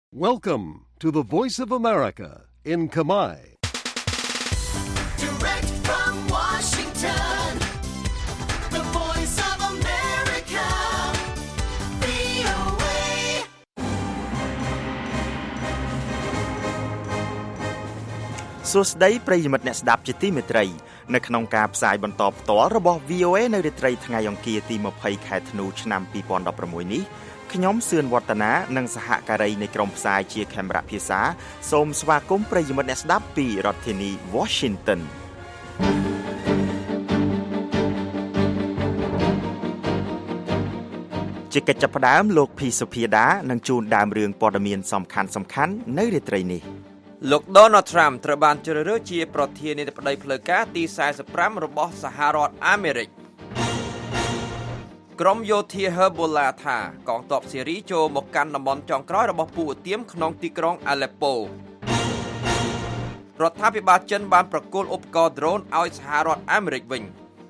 Welcome to the Voice of America in Khmer. Direct from Washington, the Voice of America, VOA. សួស្តីប្រិយមិត្តអ្នកស្ដាប់ជាទីមេត្រីនៅក្នុងការផ្សាយបន្តផ្ទាល់របស់ VOA នៅរាត្រីថ្ងៃអង្គារទី20ខែធ្នូឆ្នាំ2016នេះខ្ញុំសឿនវឌ្ឍនានិងសហការីនៃក្រុមផ្សាយជាខេមរៈភាសាសូមស្វាគមន៍ប្រិយមិត្តអ្នកស្ដាប់ពីរដ្ឋធានី Washington ជាកិច្ចចាប់ផ្ដើមលោកភីសុភាដានឹងជូនដើមរឿងព័ត៌មានសំខាន់ៗនៅរាត្រីនេះលោក Donald Trump ត្រូវបានជ្រើសរើសជាប្រធានាធិបតីផ្លូវការទី45របស់សហរដ្ឋអាមេរិកក្រុមយោធា Hezbollah ថាកងទ័ពស៊េរីចូលមកកាន់តំបន់ចុងក្រោយរបស់ពួកឧទាមក្នុងទីក្រុង Aleppo រដ្ឋាភិបាលចិនបានប្រគល់ឧបករណ៍ drone ឲ្យសហរដ្ឋអាមេរិកវិញ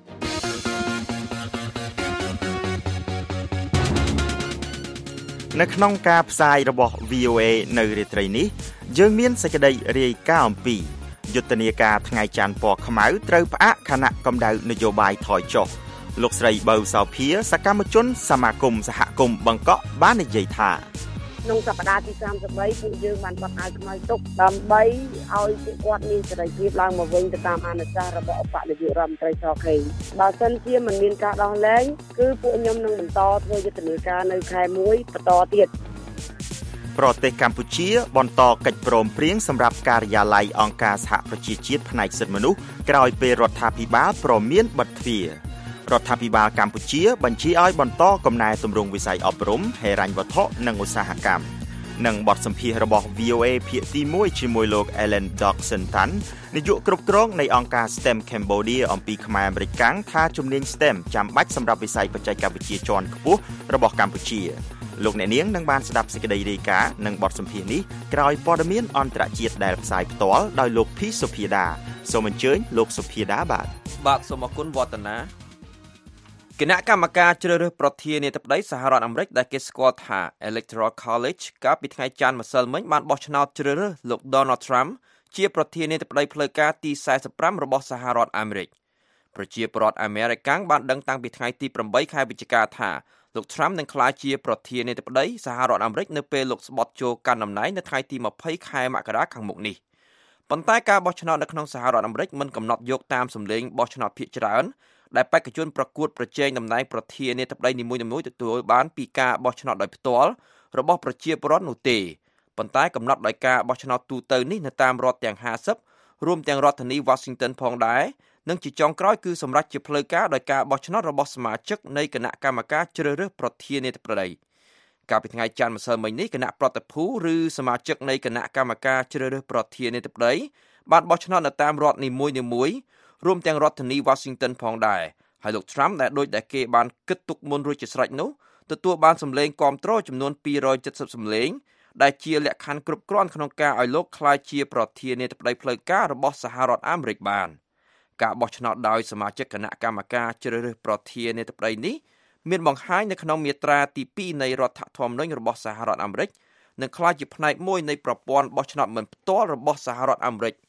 នៅក្នុងការផ្សាយរបស់ VOA នៅរាត្រីនេះយើងមានសេចក្តីរាយការណ៍អំពីយុទ្ធនាការថ្ងៃច័ន្ទពណ៌ខ្មៅត្រូវផ្អាកខណៈកម្ដៅនយោបាយថយចុះលោកស្រីបើសោភាសកម្មជនសមាគមសហគមន៍បង្កក់បាននិយាយថាក្នុងសប្តាហ៍ទី33ពួកយើងបានបត់ឲ្យខ្មៅទុកដើម្បីឲ្យពួកគាត់មានសេរីភាពឡើងមកវិញទៅតាមអនុសាសន៍របស់ឧបនាយករដ្ឋមន្ត្រីសខេងបើសិនជាមិនមានការដោះលែងគឺពួកខ្ញុំនឹងបន្តធ្វើយុទ្ធនាការនៅខែ1បន្តទៀតប្រទេសកម្ពុជាបន្តកិច្ចព្រមព្រៀងសម្រាប់ការិយាល័យអង្គការសហប្រជាជាតិផ្នែកសិទ្ធិមនុស្សក្រោយពេលរដ្ឋាភិបាលព្រមានបិទទ្វាររដ្ឋាភិបាលកម្ពុជាបញ្ជាឲ្យបន្តកំណែទម្រង់វិស័យអប់រំហិរញ្ញវត្ថុនិងឧស្សាហកម្មនិងបទសម្ភាសន៍របស់ VOA ភាគទី1ជាមួយលោក Ellen Doxentan នាយកគ្រប់គ្រងនៃអង្គការ STEM Cambodia អំពីខ្មែរអាមេរិកកាំងថាជំនាញ STEM ចាំបាច់សម្រាប់វិស័យបច្ចេកវិទ្យាជាន់ខ្ពស់របស់កម្ពុជាលោកអ្នកនាងនឹងបានស្ដាប់សេចក្តីរាយការណ៍និងបទសម្ភាសន៍នេះក្រោយព័ត៌មានអន្តរជាតិដែលផ្សាយផ្ទាល់ដោយលោកភីសុភាដាសូមអញ្ជើញលោកសុភាដាបាទសូមអរគុណវឌ្ឍនាគណៈកម្មការជ្រើសរើសប្រធានាធិបតីសហរដ្ឋអាមេរិកដែលគេស្គាល់ថា Electoral College កាលពីថ្ងៃច័ន្ទម្សិលមិញបានបោះឆ្នោតជ្រើសរើសលោក Donald Trump ជាប្រធានាធិបតីផ្លូវការទី45របស់សហរដ្ឋអាមេរិកប្រជាពលរដ្ឋអាមេរិកកាំងបានដឹងតាំងពីថ្ងៃទី8ខែវិច្ឆិកាថាលោក Trump នឹងក្លាយជាប្រធានាធិបតីសហរដ្ឋអាមេរិកនៅពេលលោកស្បត់ចូលកាន់តំណែងនៅថ្ងៃទី20ខែមករាខាងមុខនេះប៉ុន្តែការបោះឆ្នោតនៅក្នុងសហរដ្ឋអាមេរិកមិនកំណត់យកតាមសម្លេងបោះឆ្នោតភាគច្រើនដែលបេក្ខជនប្រកួតប្រជែងតំណែងប្រធានាធិបតីនីមួយៗទទួលបានពីការបោះឆ្នោតដោយផ្ទាល់របស់ប្រជាពលរដ្ឋនោះទេប៉ុន្តែកំណត់ដោយការបោះឆ្នោតទូទៅនេះនៅតាមរដ្ឋទាំង50រួមទាំងរដ្ឋធានី Washington ផងដែរនិងជាចុងក្រោយគឺសម្រាប់ជាផ្លូវការដោយការបោះឆ្នោតរបស់សមាជិកនៃគណៈកម្មការជ្រើសរើសប្រធានាធិបតីកាលពីថ្ងៃច័ន្ទម្សិលមិញនេះគណៈប្រតិភូឬសមាជិកនៃគណៈកម្មការជ្រើសរើសប្រធានាធិបតីបានបោះឆ្នោតនៅតាមរដ្ឋនីមួយៗរួមទាំងរដ្ឋធានី Washington ផងដែរហើយលោក Trump ដែលដូចដែលគេបានគិតទុកមុនរួចជាស្រេចនោះទទួលបានសម្លេងគាំទ្រចំនួន270សម្លេងដែលជាលក្ខខណ្ឌគ្រប់គ្រាន់ក្នុងការឲ្យលោកក្លាយជាប្រធានាធិបតីផ្លូវការរបស់សហរដ្ឋអាមេរិកបានការបោះឆ្នោតដោយសមាជិកគណៈកម្មការជ្រើសរើសប្រធានាធិបតីនេះមានបង្ហាញនៅក្នុងមាត្រាទី2នៃរដ្ឋធម្មនុញ្ញរបស់សហរដ្ឋអាមេរិកនិងក្លាយជាផ្នែកមួយនៃប្រព័ន្ធបោះឆ្នោតមិនផ្ទាល់របស់សហរដ្ឋអាមេរិក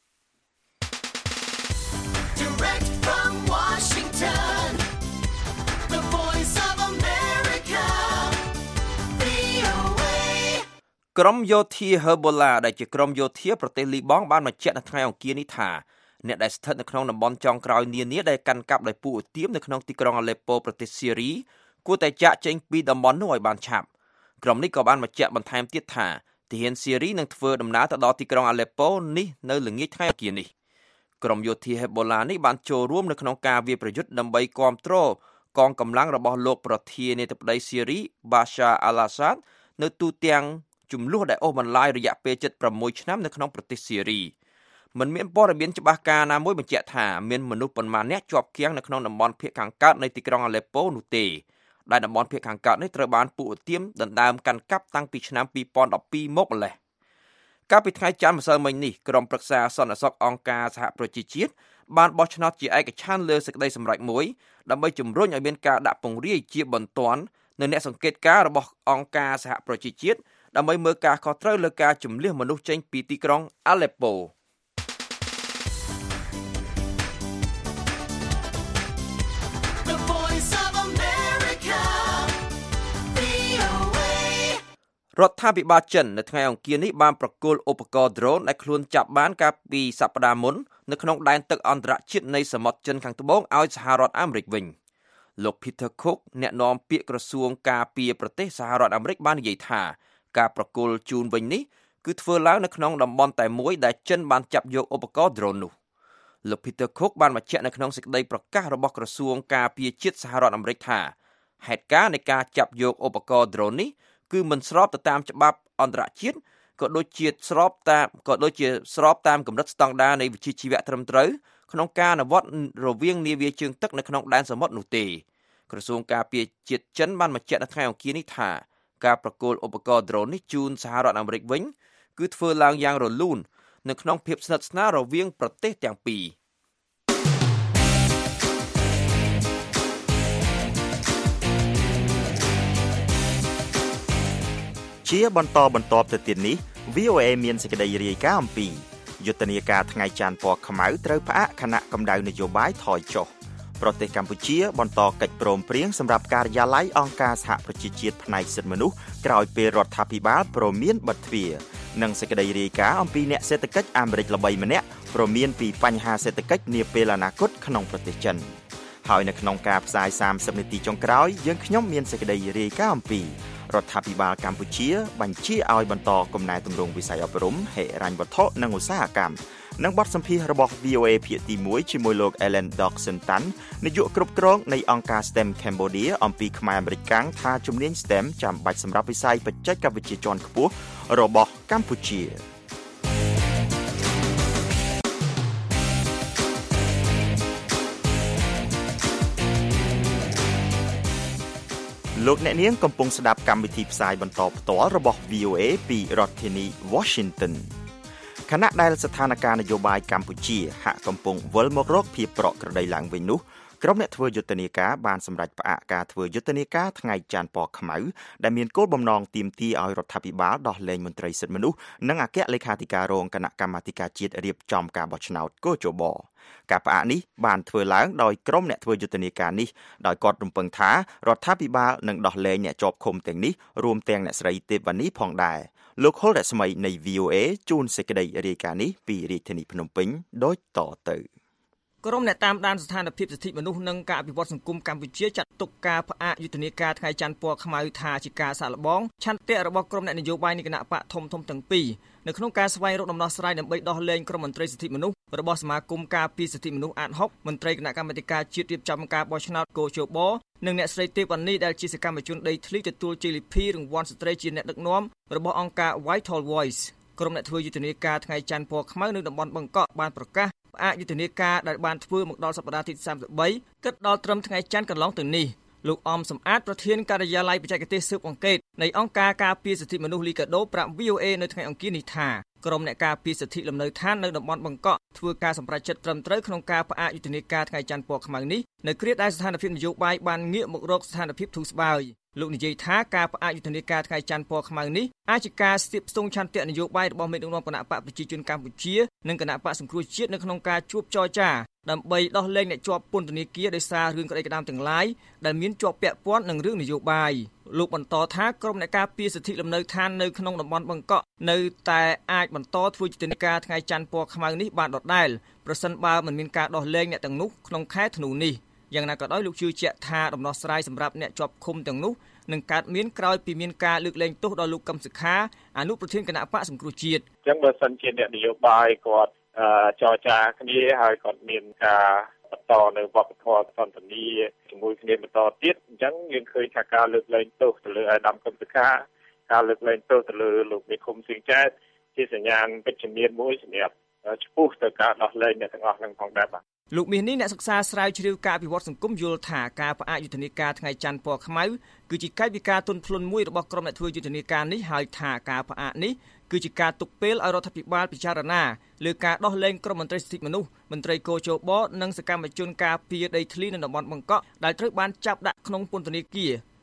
Direct from Washington, the Voice of America, VOA. ក្រុមយោធា Hezbollah ដែលជាក្រុមយោធាប្រទេសលីបង់បានបញ្ជាក់នៅថ្ងៃអង្គារនេះថាអ្នកដែលស្ថិតនៅក្នុងតំបន់ចុងក្រោយនានាដែលកាន់កាប់ដោយពួកឧទាមនៅក្នុងទីក្រុង Aleppo ប្រទេសស៊េរីគួរតែចាកចេញពីតំបន់នោះឲ្យបានឆាប់ក្រុមនេះក៏បានបញ្ជាក់បន្ថែមទៀតថាទាហានស៊េរីនឹងធ្វើដំណើរទៅដល់ទីក្រុង Aleppo នេះនៅល្ងាចថ្ងៃអង្គារនេះក្រុមយោធា Hezbollah នេះបានចូលរួមនៅក្នុងការវាយប្រយុទ្ធដើម្បីគាំទ្រកងកម្លាំងរបស់លោកប្រធានាធិបតីស៊េរី Bashar al-Assad នៅទូទាំងជំនួសដែលអូសបន្លាយរយៈពេល76ឆ្នាំនៅក្នុងប្រទេសស៊េរីមិនមានព័ត៌មានច្បាស់ការណាមួយបញ្ជាក់ថាមានមនុស្សប៉ុន្មានអ្នកជាប់គាំងនៅក្នុងតំបន់ភាគខាងកើតនៃទីក្រុង Aleppo នោះទេដែលតំបន់ភាគខាងកើតនេះត្រូវបានពួកឧទាមដណ្ដើមកាន់កាប់តាំងពីឆ្នាំ2012មកម្ល៉េះកាលពីថ្ងៃច័ន្ទម្សិលមិញនេះក្រុមប្រឹក្សាសន្តិសុខអង្គការសហប្រជាជាតិបានបោះឆ្នោតជាឯកច្ឆន្ទលើសេចក្តីសម្រេចមួយដើម្បីជំរុញឲ្យមានការដាក់ពង្រាយជាបន្ទាន់នៅអ្នកសង្កេតការណ៍របស់អង្គការសហប្រជាជាតិដើម្បីមើលការខុសត្រូវលើការជម្លៀសមនុស្សចេញពីទីក្រុង Aleppo The voice of America, VOA. រដ្ឋាភិបាលចិននៅថ្ងៃអង្គារនេះបានប្រគល់ឧបករណ៍ drone ដែលខ្លួនចាប់បានកាលពីសប្តាហ៍មុននៅក្នុងដែនទឹកអន្តរជាតិនៃសមុទ្រចិនខាងត្បូងឲ្យសហរដ្ឋអាមេរិកវិញលោក Peter Cook អ្នកនាំពាក្យក្រសួងការពារប្រទេសសហរដ្ឋអាមេរិកបាននិយាយថាការប្រគល់ជូនវិញនេះគឺធ្វើឡើងនៅក្នុងតំបន់តែមួយដែលចិនបានចាប់យកឧបករណ៍ drone នោះលោក Peter Cook បានបញ្ជាក់នៅក្នុងសេចក្តីប្រកាសរបស់ក្រសួងការពារជាតិសហរដ្ឋអាមេរិកថាហេតុការណ៍នៃការចាប់យកឧបករណ៍ drone នេះគឺមិនស្របទៅតាមច្បាប់អន្តរជាតិក៏ដូចជាស្របតាមកម្រិតស្តង់ដារនៃវិជ្ជាជីវៈត្រឹមត្រូវក្នុងការអនុវត្តរវាងនាវាជើងទឹកនៅក្នុងដែនសមុទ្រនោះទេក្រសួងការពារជាតិចិនបានបញ្ជាក់នៅថ្ងៃអង្គារនេះថាការប្រគល់ឧបករណ៍ drone នេះជូនសហរដ្ឋអាមេរិកវិញគឺធ្វើឡើងយ៉ាងរលូននៅក្នុងភាពស្និទ្ធស្នាលរវាងប្រទេសទាំងពីរជាបន្តទៅទៀតនេះ VOA មានសេចក្តីរាយការណ៍អំពីយុទ្ធនាការថ្ងៃច័ន្ទពណ៌ខ្មៅត្រូវផ្អាកខណៈកម្ដៅនយោបាយថយចុះប្រទេសកម្ពុជាបន្តកិច្ចព្រមព្រៀងសម្រាប់ការិយាល័យអង្គការសហប្រជាជាតិផ្នែកសិទ្ធិមនុស្សក្រោយពេលរដ្ឋាភិបាលព្រមានបិទទ្វារនិងសេចក្តីរាយការណ៍អំពីអ្នកសេដ្ឋកិច្ចអាមេរិកល្បីម្នាក់ព្រមានពីបញ្ហាសេដ្ឋកិច្ចនាពេលអនាគតក្នុងប្រទេសចិនហើយនៅក្នុងការផ្សាយ30នាទីចុងក្រោយយើងខ្ញុំមានសេចក្តីរាយការណ៍អំពីរដ្ឋាភិបាលកម្ពុជាបញ្ជាឲ្យបន្តកំណែទម្រង់វិស័យអប់រំហិរញ្ញវត្ថុនិងឧស្សាហកម្មនិងបទសម្ភាសន៍របស់ VOA ភាគទី1ជាមួយលោក Ellen Doxson-Tan នាយកគ្រប់គ្រងនៃអង្គការ STEM Cambodia អំពីខ្មែរអាមេរិកកាំងថាជំនាញ STEM ចាំបាច់សម្រាប់វិស័យបច្ចេកវិទ្យាជាន់ខ្ពស់របស់កម្ពុជាលោកអ្នកនាងកំពុងស្ដាប់កម្មវិធីផ្សាយបន្តផ្ទាល់របស់ VOA ពីរដ្ឋធានី Washington ខណៈដែលស្ថានភាពនយោបាយកម្ពុជាហាក់កំពុងវិលមករកភាពប្រក្រតីឡើងវិញនោះក្រុមអ្នកធ្វើយុទ្ធនាការបានសម្រេចផ្អាកការធ្វើយុទ្ធនាការថ្ងៃច័ន្ទពណ៌ខ្មៅដែលមានគោលបំណងទាមទារឲ្យរដ្ឋាភិបាលដោះលែងមន្ត្រីសិទ្ធិមនុស្សនិងអគ្គលេខាធិការរងគណៈកម្មាធិការជាតិរៀបចំការបោះឆ្នោតកោជបការផ្អាកនេះបានធ្វើឡើងដោយក្រុមអ្នកធ្វើយុទ្ធនាការនេះដោយគាត់រំពឹងថារដ្ឋាភិបាលនឹងដោះលែងអ្នកជាប់ឃុំទាំងនេះរួមទាំងអ្នកស្រីទេពវណ្ណីផងដែរលោកហុលរស្មីនៃ VOA ជូនសេចក្តីរាយការណ៍នេះពីរាជធានីភ្នំពេញដូចតទៅក្រុមអ្នកតាមដានស្ថានភាពសិទ្ធិមនុស្សនិងការអភិវឌ្ឍសង្គមកម្ពុជាចាត់ទុកការផ្អាកយុទ្ធនាការថ្ងៃច័ន្ទពណ៌ខ្មៅថាជាការសាកល្បងឆន្ទៈរបស់ក្រុមអ្នកនយោបាយនៃគណៈបកធំទាំងពីរនៅក្នុងការស្វែងរកដំណោះស្រាយដើម្បីដោះលែងក្រុមមន្ត្រីសិទ្ធិមនុស្សរបស់សមាគមការពារសិទ្ធិមនុស្សអាត6មន្ត្រីគណៈកម្មាធិការជាតិរៀបចំការបោះឆ្នោតកោជបនិងអ្នកស្រីទេពវណ្ណីដែលជាសកម្មជនដីធ្លីទទួលជ័យលាភីរង្វាន់ស្ត្រីជាអ្នកដឹកនាំរបស់អង្គការ Vital Voice ក្រុមអ្នកធ្វើយុទ្ធនាការថ្ងៃច័ន្ទពណ៌ខ្មៅនៅតំបន់បង្កក់បានប្រកាសផ្អាកយុទ្ធនាការដែលបានធ្វើមកដល់សប្តាហ៍ទី33គិតដល់ត្រឹមថ្ងៃច័ន្ទកន្លងទៅនេះលោកអមសំអាតប្រធានការិយាល័យបច្ចេកទេសស៊ើបអង្កេតនៃអង្គការការពារសិទ្ធិមនុស្សលីកាដូប្រាប់ VOA នៅថ្ងៃអង្គារនេះថាក្រុមអ្នកការពារសិទ្ធិលំនៅឋាននៅតំបន់បង្កក់ធ្វើការសម្រេចចិត្តត្រឹមត្រូវក្នុងការផ្អាកយុទ្ធនាការថ្ងៃច័ន្ទពណ៌ខ្មៅនេះនៅគ្រាដែលស្ថានភាពនយោបាយបានងាកមករកស្ថានភាពធូរស្បើយលោកនិយាយថាការផ្អាកយុទ្ធនាការថ្ងៃច័ន្ទពណ៌ខ្មៅនេះអាចជាការស្ទាបស្ទង់ឆន្ទៈនយោបាយរបស់មេដឹកនាំគណៈបកប្រជាជនកម្ពុជានិងគណៈបកសង្គ្រោះជាតិនៅក្នុងការជួបចរចាដើម្បីដោះលែងអ្នកជាប់ពន្ធនាគារដោយសាររឿងក្តីក្តាមទាំងឡាយដែលមានជាប់ពាក់ព័ន្ធនឹងរឿងនយោបាយលោកបន្តថាក្រុមអ្នកការពារសិទ្ធិលំនៅឋាននៅក្នុងតំបន់បង្កក់នៅតែអាចបន្តធ្វើយុទ្ធនាការថ្ងៃច័ន្ទពណ៌ខ្មៅនេះបានដដែលប្រសិនបើមិនមានការដោះលែងអ្នកទាំងនោះក្នុងខែធ្នូនេះយ៉ាងណាក៏ដោយលោកជឿជាក់ថាដំណោះស្រាយសម្រាប់អ្នកជាប់ឃុំទាំងនោះនឹងកើតមានក្រោយពីមានការលើកលែងទោសដល់លោកកឹមសុខាអនុប្រធានគណៈបកសង្គ្រោះជាតិអញ្ចឹងបើសិនជាអ្នកនយោបាយគាត់ចរចាគ្នាហើយគាត់មានការបន្តនៅវប្បធម៌សន្តិនិកជាមួយគ្នាបន្តទៀតអញ្ចឹងយើងឃើញថាការលើកលែងទោសទៅលើអាដាមកឹមសុខាការលើកលែងទោសទៅលើលោកមេឃុំសៀងចែតជាសញ្ញាណវិជ្ជមានមួយសម្រាប់ឆ្ពោះទៅការដោះលែងអ្នកទាំងអស់នឹងផងដែរបាទលោកមាសនេះអ្នកសិក្សាស្រាវជ្រាវការអភិវឌ្ឍសង្គមយល់ថាការផ្អាកយុទ្ធនាការថ្ងៃច័ន្ទពណ៌ខ្មៅគឺជាកាយវិការទន់ភ្លន់មួយរបស់ក្រុមអ្នកធ្វើយុទ្ធនាការនេះហើយថាការផ្អាកនេះគឺជាការទុកពេលឲ្យរដ្ឋាភិបាលពិចារណាលើការដោះលែងក្រុមមន្ត្រីសិទ្ធិមនុស្សមន្ត្រីកោជបនិងសកម្មជនការពារដីធ្លីនៅតំបន់បង្កក់ដែលត្រូវបានចាប់ដាក់ក្នុងពន្ធនាគារ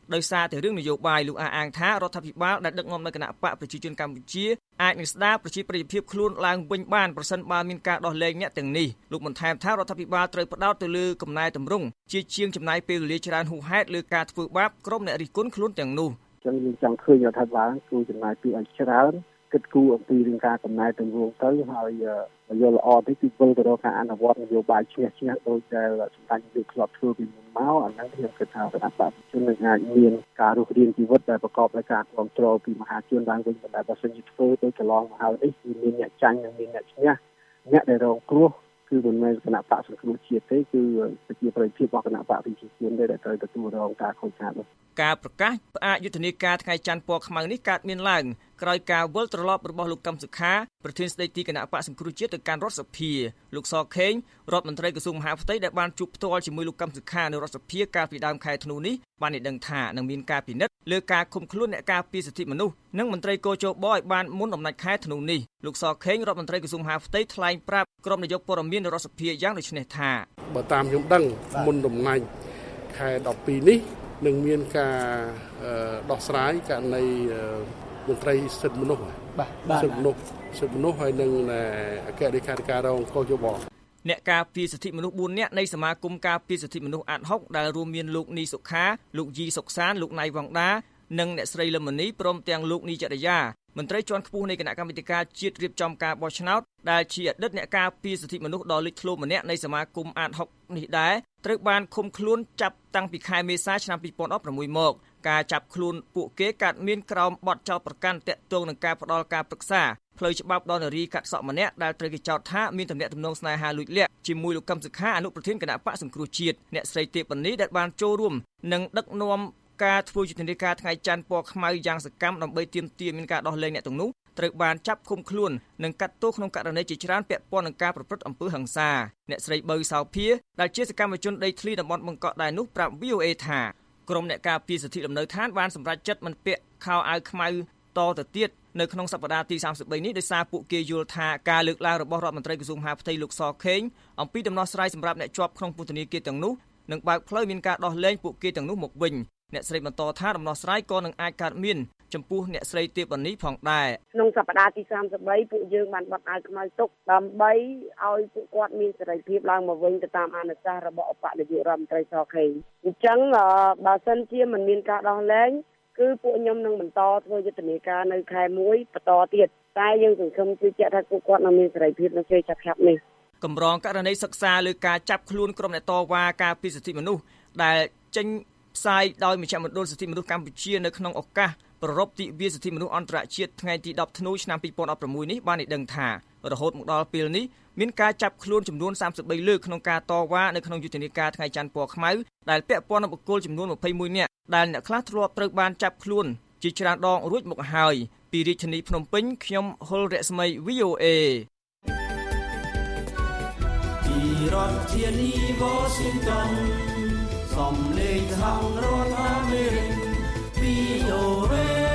ដោយសារតែរឿងនយោបាយលោកអាងថារដ្ឋាភិបាលដែលដឹកនាំនៅគណៈបកប្រជាជនកម្ពុជាអាចនឹងស្ដារប្រជាប្រិយភាពខ្លួនឡើងវិញបានប្រសិនបើមានការដោះលែងអ្នកទាំងនេះលោកបន្ថែមថារដ្ឋាភិបាលត្រូវផ្ដោតទៅលើកំណែតម្រង់ជាជាងចំណាយពេលវេលាច្រើនហួសហេតុលើការធ្វើបាបក្រុមអ្នករិះគន់ខ្លួនទាំងនោះចឹងយើងចង់ឃើញរដ្ឋាភិបាលគូចំណាយពេលឲ្យច្រើនគិតគូរអំពីរឿងការកំណែតម្រង់ទៅហើយយល់ល្អទៅគឺវិលទៅរកការអនុវត្តនយោបាយឈ្នះដោយដែលសម្ដេចនាយកធ្លាប់ធ្វើពីមុនមកអាហ្នឹងខ្ញុំគិតថាគណៈបព្វជិជននឹងអាចមានការរស់រានជីវិតដែលប្រកបដោយការគ្រប់គ្រងពីមហាជនឡើងវិញប៉ុន្តែបើសិនជាធ្វើទៅកន្លងមកហើយនេះគឺមានអ្នកចាញ់និងមានអ្នកឈ្នះអ្នកដែលរងគ្រោះគឺមិនមែនគណៈបកសង្គ្រោះជាតិទេគឺប្រជាប្រិយភាពរបស់គណៈបកប្រជាជនដែលត្រូវទទួលរងការខូចខាតនោះការប្រកាសផ្អាកយុទ្ធនាការថ្ងៃច័ន្ទពណ៌ខ្មៅនេះកើតមានឡើងក្រោយការវិលត្រឡប់របស់លោកកឹមសុខាប្រធានស្ដីទីគណៈបកសង្គ្រោះជាតិទៅកាន់រដ្ឋសភាលោកសខេងរដ្ឋមន្ត្រីក្រសួងមហាផ្ទៃដែលបានជួបផ្ទាល់ជាមួយលោកកឹមសុខានៅរដ្ឋសភាកាលពីដើមខែធ្នូនេះបានឲ្យដឹងថានឹងមានការពិនិត្យលើការឃុំខ្លួនអ្នកការពារសិទ្ធិមនុស្សនិងមន្ត្រីកោជបឲ្យបានមុនអំណាចខែធ្នូនេះលោកសខេងរដ្ឋមន្ត្រីក្រសួងមហាផ្ទៃថ្លែងប្រាប់ក្រុមនាយកព័ត៌មាននៅរដ្ឋសភាយ៉ាងដូចនេះថាបើតាមខ្ញុំដឹងមុនអំណាចខែ12នេះនឹងមានការដោះស្រាយករណីមន្ត្រីសិទ្ធិមនុស្សសិទ្ធិមនុស្សហើយនឹងអគ្គលេខាធិការរងកោជបអ្នកការពារសិទ្ធិមនុស្ស4នាក់នៃសមាគមការពារសិទ្ធិមនុស្សអាត60ដែលរួមមានលោកនីសុខាលោកយីសុកសានលោកណៃវ៉ងដានិងអ្នកស្រីលឹមមនីព្រមទាំងលោកនីចរិយាមន្ត្រីជាន់ខ្ពស់នៃគណៈកម្មាធិការជាតិរៀបចំការបោះឆ្នោតដែលជាអតីតអ្នកការពារសិទ្ធិមនុស្សដ៏លេចធ្លោម្នាក់នៃសមាគមអាត60នេះដែរត្រូវបានឃុំខ្លួនចាប់តាំងពីខែមេសាឆ្នាំ2016មកការចាប់ខ្លួនពួកគេកើតមានក្រោមបទចោទប្រកាន់តាក់ទងនឹងការផ្ដាល់ការប្រឹក្សាផ្លូវច្បាប់ដល់នារីកាត់សក់ម្នាក់ដែលត្រូវគេចោទថាមានទំនាក់ទំនងស្នេហាលួចលាក់ជាមួយលោកកឹមសុខាអនុប្រធានគណៈបកសង្គ្រោះជាតិអ្នកស្រីទេពនីដែលបានចូលរួមនិងដឹកនាំការធ្វើយុទ្ធនាការថ្ងៃច័ន្ទពណ៌ខ្មៅយ៉ាងសកម្មដើម្បីទាមទារមានការដោះលែងអ្នកទាំងនោះត្រូវបានចាប់ឃុំខ្លួននិងកាត់ទោសក្នុងករណីជាច្រើនពាក់ព័ន្ធនឹងការប្រព្រឹត្តអំពើហិង្សាអ្នកស្រីបើសោភាដែលជាសកម្មជនដីធ្លីតំបន់បង្កក់ដែរនោះប្រាប់ VOA ថាក្រុមអ្នកការពារសិទ្ធិលំនៅឋានបានសម្រេចចិត្តមិនពាក់ខោអាវខ្មៅតទៅទៀតនៅក្នុងសប្តាហ៍ទី33នេះដោយសារពួកគេយល់ថាការលើកឡើងរបស់រដ្ឋមន្ត្រីក្រសួងមហាផ្ទៃលោកសខេងអំពីដំណោះស្រាយសម្រាប់អ្នកជាប់ក្នុងពន្ធនាគារទាំងនោះនឹងបើកផ្លូវមានការដោះលែងពួកគេទាំងនោះមកវិញអ្នកស្រីបន្តថាដំណោះស្រាយក៏នឹងអាចកើតមានចំពោះអ្នកស្រីទេពនីផងដែរក្នុងសប្តាហ៍ទី33ពួកយើងបានបត់អាវខ្មៅទុកដើម្បីឲ្យពួកគាត់មានសេរីភាពឡើងមកវិញទៅតាមអនុសាសន៍របស់អបនាយករដ្ឋមន្ត្រីសខេងអញ្ចឹងបើសិនជាមិនមានការដោះលែងគឺពួកខ្ញុំនឹងបន្តធ្វើយុទ្ធនាការនៅខែ1បន្តទៀតតែយើងសង្ឃឹមជឿជាក់ថាពួកគាត់នឹងមានសេរីភាពនៅពេលឆាប់ៗនេះកម្រងករណីសិក្សាលើការចាប់ខ្លួនក្រុមអ្នកតវ៉ាការពារសិទ្ធិមនុស្សដែលចេញផ្សាយដោយមជ្ឈមណ្ឌលសិទ្ធិមនុស្សកម្ពុជានៅក្នុងឱកាសប្ររពទិវាសិទ្ធិមនុស្សអន្តរជាតិថ្ងៃទី10ធ្នូឆ្នាំ2016នេះបានឲ្យដឹងថារហូតមកដល់ពេលនេះមានការចាប់ខ្លួនចំនួន33លើកក្នុងការតវ៉ានៅក្នុងយុទ្ធនាការថ្ងៃច័ន្ទពណ៌ខ្មៅដែលពាក់ព័ន្ធនឹងបុគ្គលចំនួន21នាក់ដែលអ្នកខ្លះធ្លាប់ត្រូវបានចាប់ខ្លួនជាច្រើនដងរួចមកហើយពីរាជធានីភ្នំពេញខ្ញុំហុលរស្មី VOA ពីរដ្ឋធានី Washington សំឡេងសហរដ្ឋអាមេរិក VOA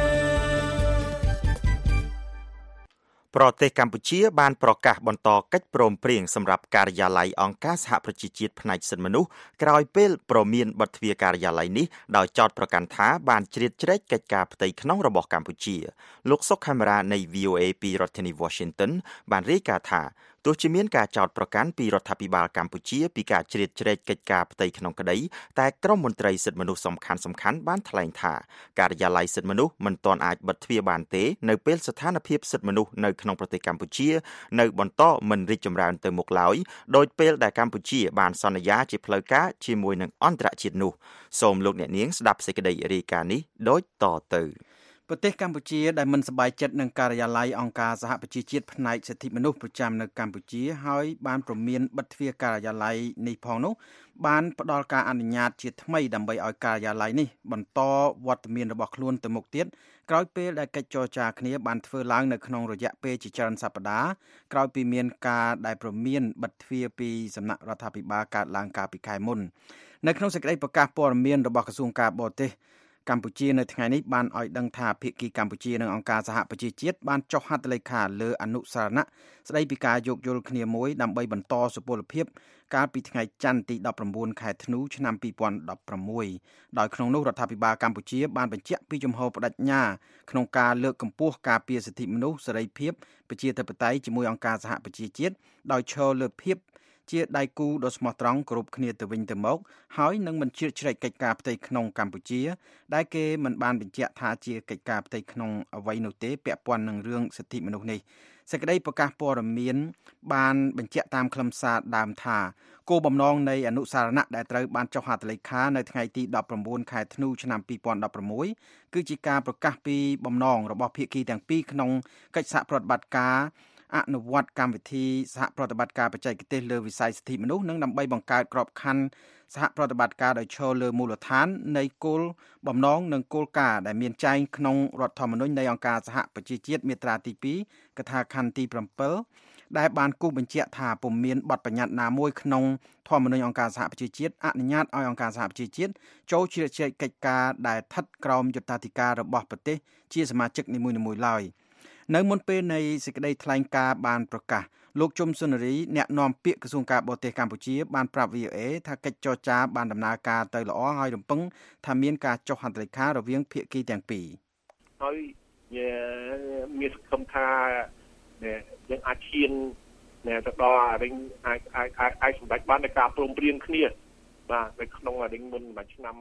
ប្រទេសកម្ពុជាបានប្រកាសបន្តកិច្ចព្រមព្រៀងសម្រាប់ការិយាល័យអង្គការសហប្រជាជាតិផ្នែកសិទ្ធិមនុស្សក្រោយពេលព្រមានបទទ្វារការិយាល័យនេះដោយចោទប្រកាន់ថាបានជ្រៀតជ្រែកកិច្ចការផ្ទៃក្នុងរបស់កម្ពុជាលោកសុកខេមរានៃ VOA ពីរដ្ឋធានី Washington បានរាយការណ៍ថាទោះជាមានការចោទប្រកាន់ពីរដ្ឋាភិបាលកម្ពុជាពីការជ្រៀតជ្រែកកិច្ចការផ្ទៃក្នុងក្តីតែក្រុមមន្ត្រីសិទ្ធិមនុស្សសំខាន់ៗបានថ្លែងថាការិយាល័យសិទ្ធិមនុស្សមិនទាន់អាចបិទទ្វារបានទេនៅពេលស្ថានភាពសិទ្ធិមនុស្សនៅក្នុងប្រទេសកម្ពុជានៅបន្តមិនរីកចម្រើនទៅមុខឡើយដោយពេលដែលកម្ពុជាបានសន្យាជាផ្លូវការជាមួយនឹងអន្តរជាតិនោះសូមលោកអ្នកនាងស្ដាប់សេចក្តីរាយការណ៍នេះដូចតទៅប្រទេសកម្ពុជាដែលមិនសប្បាយចិត្តនឹងការិយាល័យអង្គការសហប្រជាជាតិផ្នែកសិទ្ធិមនុស្សប្រចាំនៅកម្ពុជាហើយបានព្រមានបិទទ្វារការិយាល័យនេះផងនោះបានផ្ដល់ការអនុញ្ញាតជាថ្មីដើម្បីឲ្យការិយាល័យនេះបន្តវត្តមានរបស់ខ្លួនទៅមុខទៀតក្រោយពេលដែលកិច្ចចរចាគ្នាបានធ្វើឡើងនៅក្នុងរយៈពេលជាច្រើនសប្តាហ៍ក្រោយពីមានការដែលព្រមានបិទទ្វារពីសំណាក់រដ្ឋាភិបាលកើតឡើងកាលពីខែមុននៅក្នុងសេចក្តីប្រកាសព័ត៌មានរបស់ក្រសួងការបរទេសកម្ពុជានៅថ្ងៃនេះបានឲ្យដឹងថាភាគីកម្ពុជានិងអង្គការសហប្រជាជាតិបានចុះហត្ថលេខាលើអនុសារណៈស្ដីពីការយោគយល់គ្នាមួយដើម្បីបន្តសុពលភាពកាលពីថ្ងៃច័ន្ទទី19ខែធ្នូឆ្នាំ2016ដោយក្នុងនោះរដ្ឋាភិបាលកម្ពុជាបានបញ្ជាក់ពីជំហរបដិញ្ញាក្នុងការលើកកម្ពស់ការពារសិទ្ធិមនុស្សសេរីភាពប្រជាធិបតេយ្យជាមួយអង្គការសហប្រជាជាតិដោយឈរលើភាពជាដៃគូដ៏ស្មោះត្រង់គ្រប់គ្នាទៅវិញទៅមកហើយនឹងមិនជ្រៀតជ្រែកកិច្ចការផ្ទៃក្នុងកម្ពុជាដែលគេមិនបានបញ្ជាក់ថាជាកិច្ចការផ្ទៃក្នុងអ្វីនោះទេពាក់ព័ន្ធនឹងរឿងសិទ្ធិមនុស្សនេះសេចក្តីប្រកាសព័ត៌មានបានបញ្ជាក់តាមខ្លឹមសារដើមថាគោលបំណងនៃអនុសារណៈដែលត្រូវបានចុះហត្ថលេខានៅថ្ងៃទី19ខែធ្នូឆ្នាំ2016គឺជាការប្រកាសពីបំណងរបស់ភាគីទាំងពីរក្នុងកិច្ចសហប្រតិបត្តិការអនុវត្តកម្មវិធីសហប្រតិបត្តិការបច្ចេកទេសលើវិស័យសិទ្ធិមនុស្សនិងដើម្បីបង្កើតក្របខ័ណ្ឌសហប្រតិបត្តិការដោយឈរលើមូលដ្ឋាននៃគោលបំណងនិងគោលការណ៍ដែលមានចែងក្នុងរដ្ឋធម្មនុញ្ញនៃអង្គការសហប្រជាជាតិមាត្រាទី2កថាខណ្ឌទី7ដែលបានគូសបញ្ជាក់ថាពុំមានបទបញ្ញត្តិណាមួយក្នុងធម្មនុញ្ញអង្គការសហប្រជាជាតិអនុញ្ញាតឲ្យអង្គការសហប្រជាជាតិចូលជ្រៀតជ្រែកកិច្ចការដែលស្ថិតក្រោមយុត្តាធិការរបស់ប្រទេសជាសមាជិកនីមួយៗឡើយនៅមុនពេលនៃសេចក្តីថ្លែងការណ៍បានប្រកាសលោកជុំសុនារីអ្នកនាំពាក្យក្រសួងការបរទេសកម្ពុជាបានប្រាប់ VOA ថាកិច្ចចរចាបានដំណើរការទៅល្អហើយរំពឹងថាមានការចុះហត្ថលេខារវាងភាគីទាំងពីរហើយមានសង្ឃឹមថាយើងអាចឈានទៅដល់រឿងអាចសម្រេចបាននៃការព្រមព្រៀងគ្នាបាទនៅក្នុងរឿងមុនមួយឆ្នាំ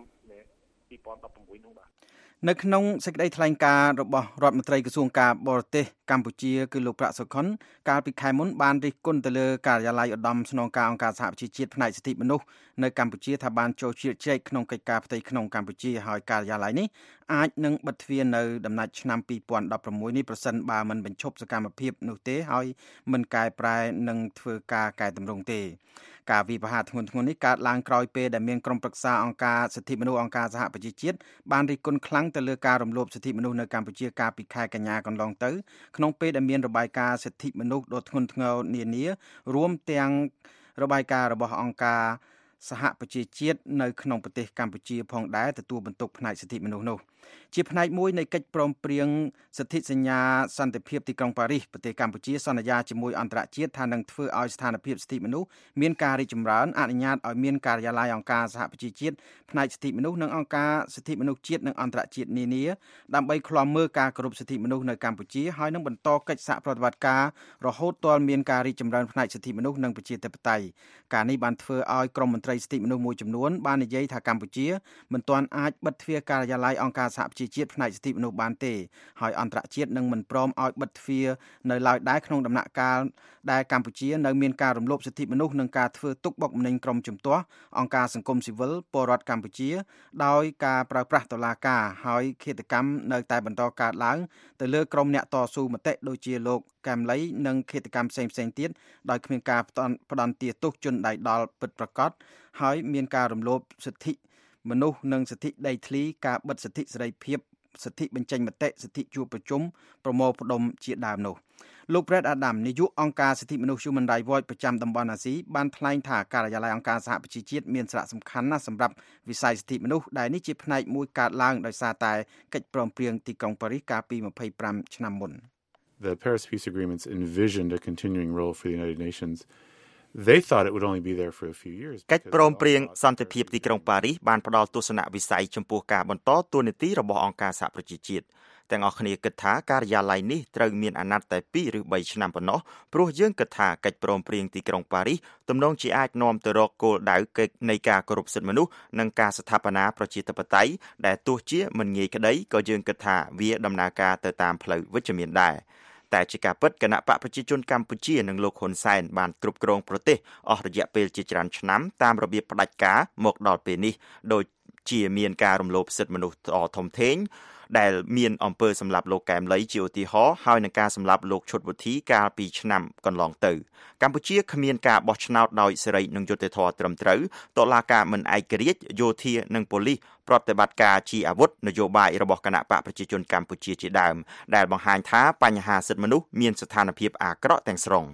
2016នោះបាទនៅក្នុងសេចក្តីថ្លែងការណ៍របស់រដ្ឋមន្ត្រីក្រសួងការបរទេសកម្ពុជាគឺលោកប្រាក់សុខុនកាលពីខែមុនបានរិះគន់ទៅលើការិយាល័យឧត្តមស្នងការអង្គការសហប្រជាជាតិផ្នែកសិទ្ធិមនុស្សនៅកម្ពុជាថាបានចូលជ្រៀតជ្រែកក្នុងកិច្ចការផ្ទៃក្នុងកម្ពុជាហើយការិយាល័យនេះអាចនឹងបិទទ្វារនៅដំណាច់ឆ្នាំ2016នេះប្រសិនបើមិនបញ្ឈប់សកម្មភាពនោះទេហើយមិនកែប្រែនឹងធ្វើការកែតម្រង់ទេការវិវហាធ្ងន់ធ្ងរនេះកើតឡើងក្រោយពេលដែលមានក្រុមប្រឹក្សាអង្គការសិទ្ធិមនុស្សអង្គការសហប្រជាជាតិបានរិះគន់ខ្លាំងទៅលើការរំលោភសិទ្ធិមនុស្សនៅកម្ពុជាកាលពីខែកញ្ញាកន្លងទៅក្នុងពេលដែលមានរបាយការណ៍សិទ្ធិមនុស្សដ៏ធ្ងន់ធ្ងរនានារួមទាំងរបាយការណ៍របស់អង្គការសហប្រជាជាតិនៅក្នុងប្រទេសកម្ពុជាផងដែរទទួលបន្ទុកផ្នែកសិទ្ធិមនុស្សនោះជាផ្នែកមួយនៃកិច្ចព្រមព្រៀងសិទ្ធិសញ្ញាសន្តិភាពទីក្រុងប៉ារីសប្រទេសកម្ពុជាសន្យាជាមួយអន្តរជាតិថានឹងធ្វើឲ្យស្ថានភាពសិទ្ធិមនុស្សមានការរីកចម្រើនអនុញ្ញាតឲ្យមានការិយាល័យអង្គការសហប្រជាជាតិផ្នែកសិទ្ធិមនុស្សនិងអង្គការសិទ្ធិមនុស្សជាតិនិងអន្តរជាតិនានាដើម្បីឃ្លាំមើលការគោរពសិទ្ធិមនុស្សនៅកម្ពុជាហើយនឹងបន្តកិច្ចសហប្រតិបត្តិការរហូតទាល់មានការរីកចម្រើនផ្នែកសិទ្ធិមនុស្សនិងប្រជាធិបតេយ្យការនេះបានធ្វើឲ្យក្រមមន្ត្រីសិទ្ធិមនុស្សមួយចំនួនបាននិយាយថាកម្ពុជាមិនទាន់អាចបិទទ្វារការិយាល័យអង្គការសហប្រជាជាតិផ្នែកសិទ្ធិមនុស្សបានទេហើយអន្តរជាតិនឹងមិនព្រមឲ្យបិទទ្វារនៅឡើយដែរក្នុងដំណាក់កាលដែលកម្ពុជានៅមានការរំលោភសិទ្ធិមនុស្សនិងការធ្វើទុកបុកម្នេញក្រុមជំទាស់អង្គការសង្គមស៊ីវិលពលរដ្ឋកម្ពុជាដោយការប្រើប្រាស់តុលាការហើយឃាតកម្មនៅតែបន្តកើតឡើងទៅលើក្រុមអ្នកតស៊ូមតិដូចជាលោកកែមលីនិងឃាតកម្មផ្សេងៗទៀតដោយគ្មានការផ្ដន្ទាទោសជនដៃដល់ពិតប្រាកដហើយមានការរំលោភសិទ្ធិមនុស្សនិងសិទ្ធិដីធ្លីការបិទសិទ្ធិសេរីភាពសិទ្ធិបញ្ចេញមតិសិទ្ធិជួបប្រជុំប្រមូលផ្ដុំជាដើមនោះលោក Brett Adam នាយកអង្គការសិទ្ធិមនុស្ស Human Rights Watch ប្រចាំតំបន់អាស៊ីបានថ្លែងថាការិយាល័យអង្គការសហប្រជាជាតិមានសារៈសំខាន់ណាស់សម្រាប់វិស័យសិទ្ធិមនុស្សដែលនេះជាផ្នែកមួយកើតឡើងដោយសារតែកិច្ចព្រមព្រៀងទីក្រុងប៉ារីសកាលពី25ឆ្នាំមុន The Paris Peace Agreements envisioned a continuing role for the United Nations. They thought it would only be there for a few years. កិច្ចព្រមព្រៀងសន្តិភាពទីក្រុងប៉ារីសបានផ្ដល់ទស្សនវិស័យចំពោះការបន្តតួនាទីរបស់អង្គការសហប្រជាជាតិទាំងអស់គ្នាគិតថាការិយាល័យនេះត្រូវមានអាណត្តិតែ2ឬ3ឆ្នាំប៉ុណ្ណោះព្រោះយើងគិតថាកិច្ចព្រមព្រៀងទីក្រុងប៉ារីសទំនងជាអាចនាំទៅរកគោលដៅនៃការគោរពសិទ្ធិមនុស្សនិងការស្ថាបនាប្រជាធិបតេយ្យដែលទោះជាមិនងាយក្តីក៏យើងគិតថាវាដំណើរការទៅតាមផ្លូវវិជ្ជមានដែរតែជាការពិតគណៈបកប្រជាជនកម្ពុជានិងលោកហ៊ុនសែនបានគ្រប់គ្រងប្រទេសអស់រយៈពេលជាច្រើនឆ្នាំតាមរបៀបផ្ដាច់ការមកដល់ពេលនេះដូចជាមានការរំលោភសិទ្ធិមនុស្សធំធេងដែលមានអំពើសម្លាប់លោកកែមលីជាឧទាហរណ៍ហើយនឹងការសម្លាប់លោកឈុតវុធីកាលពីឆ្នាំកន្លងទៅកម្ពុជាគ្មានការបោះឆ្នោតដោយសេរីនិងយុត្តិធម៌ត្រឹមត្រូវតុលាការមិនឯករាជ្យយោធានិងប៉ូលីសប្រតិបត្តិការជាអាវុធនយោបាយរបស់គណៈបកប្រជាជនកម្ពុជាជាដើមដែលបង្ហាញថាបញ្ហាសិទ្ធិមនុស្សមានស្ថានភាពអាក្រក់ទាំងស្រុង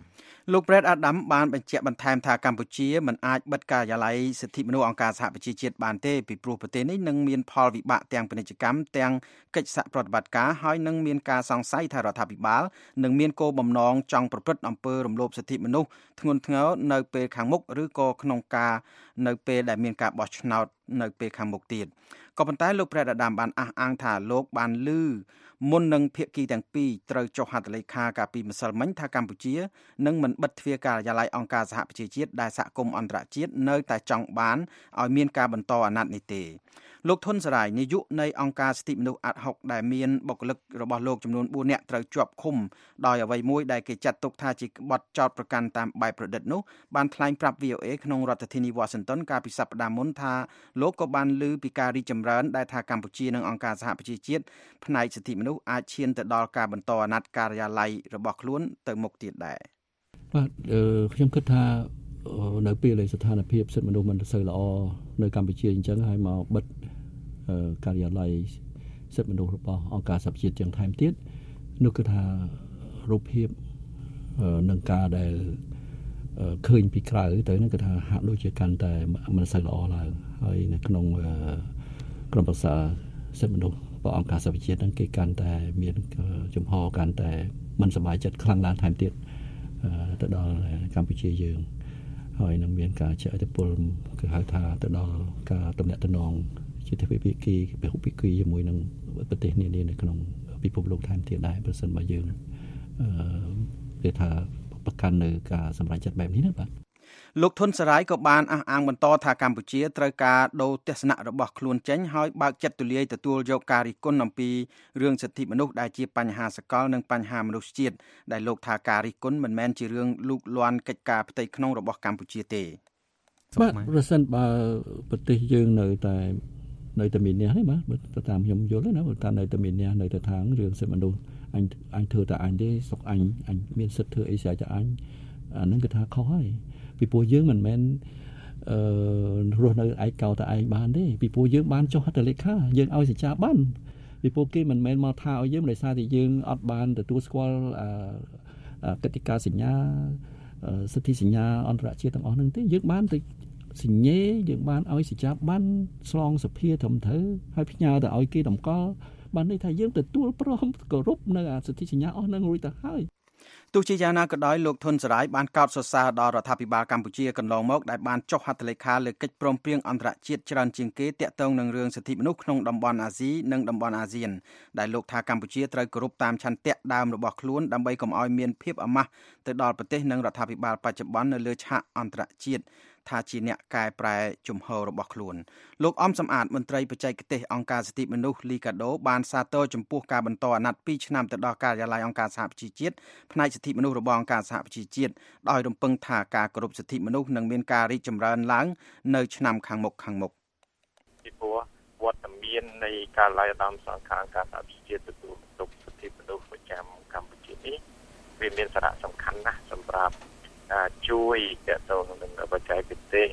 លោក Brad Adam បានបញ្ជាក់បន្ថែមថាកម្ពុជាមិនអាចបិទការិយាល័យសិទ្ធិមនុស្សអង្គការសហប្រជាជាតិបានទេពីព្រោះប្រទេសនេះនឹងមានផលវិបាកទាំងពាណិជ្ជកម្មទាំងកិច្ចសហប្រតិបត្តិការហើយនឹងមានការសង្ស័យថារដ្ឋាភិបាលនឹងមានគោលបំណងចង់ប្រព្រឹត្តអំពើរំលោភសិទ្ធិមនុស្សធ្ងន់ធ្ងរនៅពេលខាងមុខឬក៏ក្នុងការនៅពេលដែលមានការបោះឆ្នោតនៅពេលខាងមុខទៀតក៏ប៉ុន្តែលោក Brad Adam បានអះអាងថាលោកបានឮមុននឹងភាគីទាំងពីរត្រូវចុះហត្ថលេខាកាលពីម្សិលមិញថាកម្ពុជានឹងមិនបិទទ្វារការិយាល័យអង្គការសហប្រជាជាតិដែលសហគមន៍អន្តរជាតិនៅតែចង់បានឲ្យមានការបន្តអាណត្តិនេះទេលោកធុនសរាយនាយកនៃអង្គការសិទ្ធិមនុស្សអាត់ហុកដែលមានបុគ្គលិករបស់លោកចំនួន4នាក់ត្រូវជាប់ឃុំដោយអ្វីមួយដែលគេចាត់ទុកថាជាបទចោទប្រកាន់តាមបែបប្រឌិតនោះបានថ្លែងប្រាប់ VOA ក្នុងរដ្ឋធានី Washington កាលពីសប្តាហ៍មុនថាលោកក៏បានឮពីការរីកចម្រើនដែលថាកម្ពុជានិងអង្គការសហប្រជាជាតិផ្នែកសិទ្ធិមនុស្សអាចឈានទៅដល់ការបន្តអាណត្តិការិយាល័យរបស់ខ្លួនទៅមុខទៀតដែរបាទខ្ញុំគិតថានៅពេលដែលស្ថានភាពសិទ្ធិមនុស្សមិនសូវល្អនៅកម្ពុជាអញ្ចឹងហើយមកបិទការិយាល័យសិទ្ធិមនុស្សរបស់អង្គការសហប្រជាជាតិទាំងថែមទៀតនោះគឺថារូបភាពនឹងការដែលឃើញពីក្រៅទៅហ្នឹងគឺថាហាក់ដូចជាកាន់តែមិនសូវល្អឡើងហើយនៅក្នុងក្រុមប្រឹក្សាសិទ្ធិមនុស្សរបស់អង្គការសហប្រជាជាតិហ្នឹងគេកាន់តែមានចំហកាន់តែមិនសប្បាយចិត្តខ្លាំងឡើងថែមទៀតទៅដល់កម្ពុជាយើងហើយនឹងមានការជះឥទ្ធិពលគឺហៅថាទៅដល់ការទំនាក់ទំនងជាទ្វេភាគីពហុភាគីជាមួយនឹងប្រទេសនានានៅក្នុងពិភពលោកថែមទៀតដែរប្រសិនបើយើងគេថាប្រកាន់នៅការសម្រេចចិត្តបែបនេះណាបាទលោកធុនសរាយក៏បានអះអាងបន្តថាកម្ពុជាត្រូវការដូរទស្សនៈរបស់ខ្លួនចេញហើយបើកចិត្តទូលាយទទួលយកការរិះគន់អំពីរឿងសិទ្ធិមនុស្សដែលជាបញ្ហាសកលនិងបញ្ហាមនុស្សជាតិដែលលោកថាការរិះគន់មិនមែនជារឿងលូកលាន់កិច្ចការផ្ទៃក្នុងរបស់កម្ពុជាទេបាទប្រសិនបើប្រទេសយើងនៅតែមានអ្នកទេបាទតាមខ្ញុំយល់ណាបើតាមនៅតែមានអ្នកនៅតែທາງរឿងសិទ្ធិមនុស្សអញធ្វើតែអញទេស្រុកអញមានសិទ្ធិធ្វើអីស្អីតែអញអាហ្នឹងគឺថាខុសហើយពីព្រោះយើងមិនមែនរស់នៅឯកោតែឯងបានទេពីព្រោះយើងបានចុះហត្ថលេខាយើងឲ្យសេចក្ដីបានពីព្រោះគេមិនមែនមកថាឲ្យយើងដោយសារតែយើងអត់បានទទួលស្គាល់កតិកាសញ្ញាសិទ្ធិសញ្ញាអន្តរជាតិទាំងអស់ហ្នឹងទេយើងបានទៅសញ្ញេយើងបានឲ្យសេចក្ដីបានស្លងសភាត្រឹមត្រូវហើយផ្ញើទៅឲ្យគេតម្កល់បានន័យថាយើងទទួលព្រមគោរពនៅសិទ្ធិសញ្ញាអស់ហ្នឹងរួចទៅហើយទោះជាយ៉ាងណាក៏ដោយលោកធុនសរាយបានកោតសរសើរដល់រដ្ឋាភិបាលកម្ពុជាកន្លងមកដែលបានចុះហត្ថលេខាលើកិច្ចព្រមព្រៀងអន្តរជាតិច្រើនជាងគេទាក់ទងនឹងរឿងសិទ្ធិមនុស្សក្នុងតំបន់អាស៊ីនិងតំបន់អាស៊ានដែលលោកថាកម្ពុជាត្រូវគោរពតាមឆន្ទៈដើមរបស់ខ្លួនដើម្បីកុំឲ្យមានភាពអាម៉ាស់ទៅដល់ប្រទេសនិងរដ្ឋាភិបាលបច្ចុប្បន្ននៅលើឆាកអន្តរជាតិថាជាអ្នកកែប្រែជំហររបស់ខ្លួនលោកអំសំអាតមន្ត្រីបច្ចេកទេសអង្គការសិទ្ធិមនុស្សលីកាដូបានសាទរចំពោះការបន្តអាណត្តិ2ឆ្នាំទៅដល់ការិយាល័យអង្គការសហប្រជាជាតិផ្នែកសិទ្ធិមនុស្សរបស់អង្គការសហប្រជាជាតិដោយរំពឹងថាការគោរពសិទ្ធិមនុស្សនឹងមានការរីកចម្រើនឡើងនៅឆ្នាំខាងមុខពីព្រោះវត្តមាននៃការិយាល័យឧត្តមសង្ឃការសហប្រជាជាតិទទួលបន្ទុកសិទ្ធិមនុស្សប្រចាំកម្ពុជានេះវាមានសារៈសំខាន់ណាស់សម្រាប់ជួយតទៅនឹងបច្ចេកទេស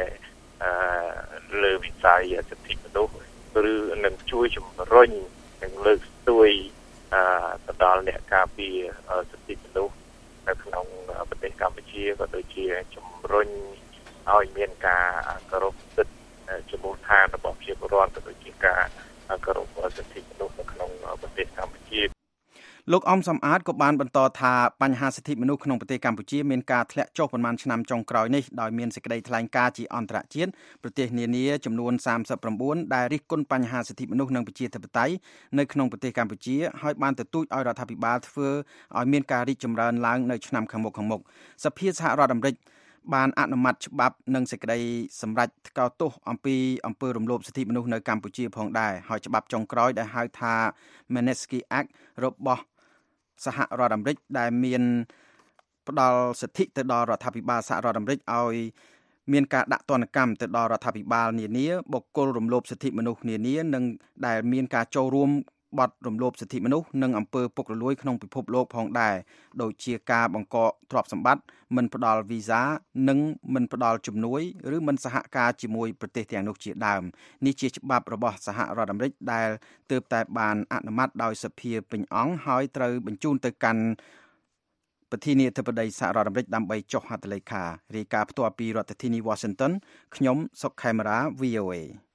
លើវិស័យសិទ្ធិមនុស្សឬនឹងជួយជំរុញនិងលើកស្ទួយទៅដល់អ្នកការពារសិទ្ធិមនុស្សនៅក្នុងប្រទេសកម្ពុជាក៏ដូចជាជំរុញឲ្យមានការគោរពសិទ្ធិចំពោះឋានរបស់ប្រជាពលរដ្ឋក៏ដូចជាការគោរពសិទ្ធិមនុស្សនៅក្នុងប្រទេសកម្ពុជាលោកអំសំអាតក៏បានបន្តថាបញ្ហាសិទ្ធិមនុស្សក្នុងប្រទេសកម្ពុជាមានការធ្លាក់ចុះប្រមាណឆ្នាំចុងក្រោយនេះដោយមានសេចក្តីថ្លែងការណ៍ជាអន្តរជាតិប្រទេសនានាចំនួន39ដែលរិះគន់បញ្ហាសិទ្ធិមនុស្សនិងប្រជាធិបតេយ្យនៅក្នុងប្រទេសកម្ពុជាហើយបានទទូចឲ្យរដ្ឋាភិបាលធ្វើឲ្យមានការរីកចម្រើនឡើងនៅឆ្នាំខាងមុខសភាសហរដ្ឋអាមេរិកបានអនុម័តច្បាប់និងសេចក្តីសម្រេចថ្កោលទោសអំពីអំពើរំលោភសិទ្ធិមនុស្សនៅកម្ពុជាផងដែរហើយច្បាប់ចុងក្រោយដែលហៅថា Magnitsky Act របស់សហរដ្ឋអាមេរិកដែលមានផ្ដល់សិទ្ធិទៅដល់រដ្ឋាភិបាលសហរដ្ឋអាមេរិកឲ្យមានការដាក់ទណ្ឌកម្មទៅដល់រដ្ឋាភិបាលនានាបុគ្គលរំលោភសិទ្ធិមនុស្សនានានិងដែលមានការចូលរួមបទរំលោភសិទ្ធិមនុស្សនិងអំពើពុករលួយក្នុងពិភពលោកផងដែរដូចជាការបង្កកទ្រព្យសម្បត្តិមិនផ្ដល់វីសានិងមិនផ្ដល់ជំនួយឬមិនសហការជាមួយប្រទេសទាំងនោះជាដើមនេះជាច្បាប់របស់សហរដ្ឋអាមេរិកដែលទើបតែបានអនុម័តដោយសភាពេញអង្គហើយត្រូវបញ្ជូនទៅកាន់ប្រធានាធិបតីសហរដ្ឋអាមេរិកដើម្បីចុះហត្ថលេខារាយការណ៍ផ្ទាល់ពីរដ្ឋធានី Washington ខ្ញុំសុកខេមរា VOA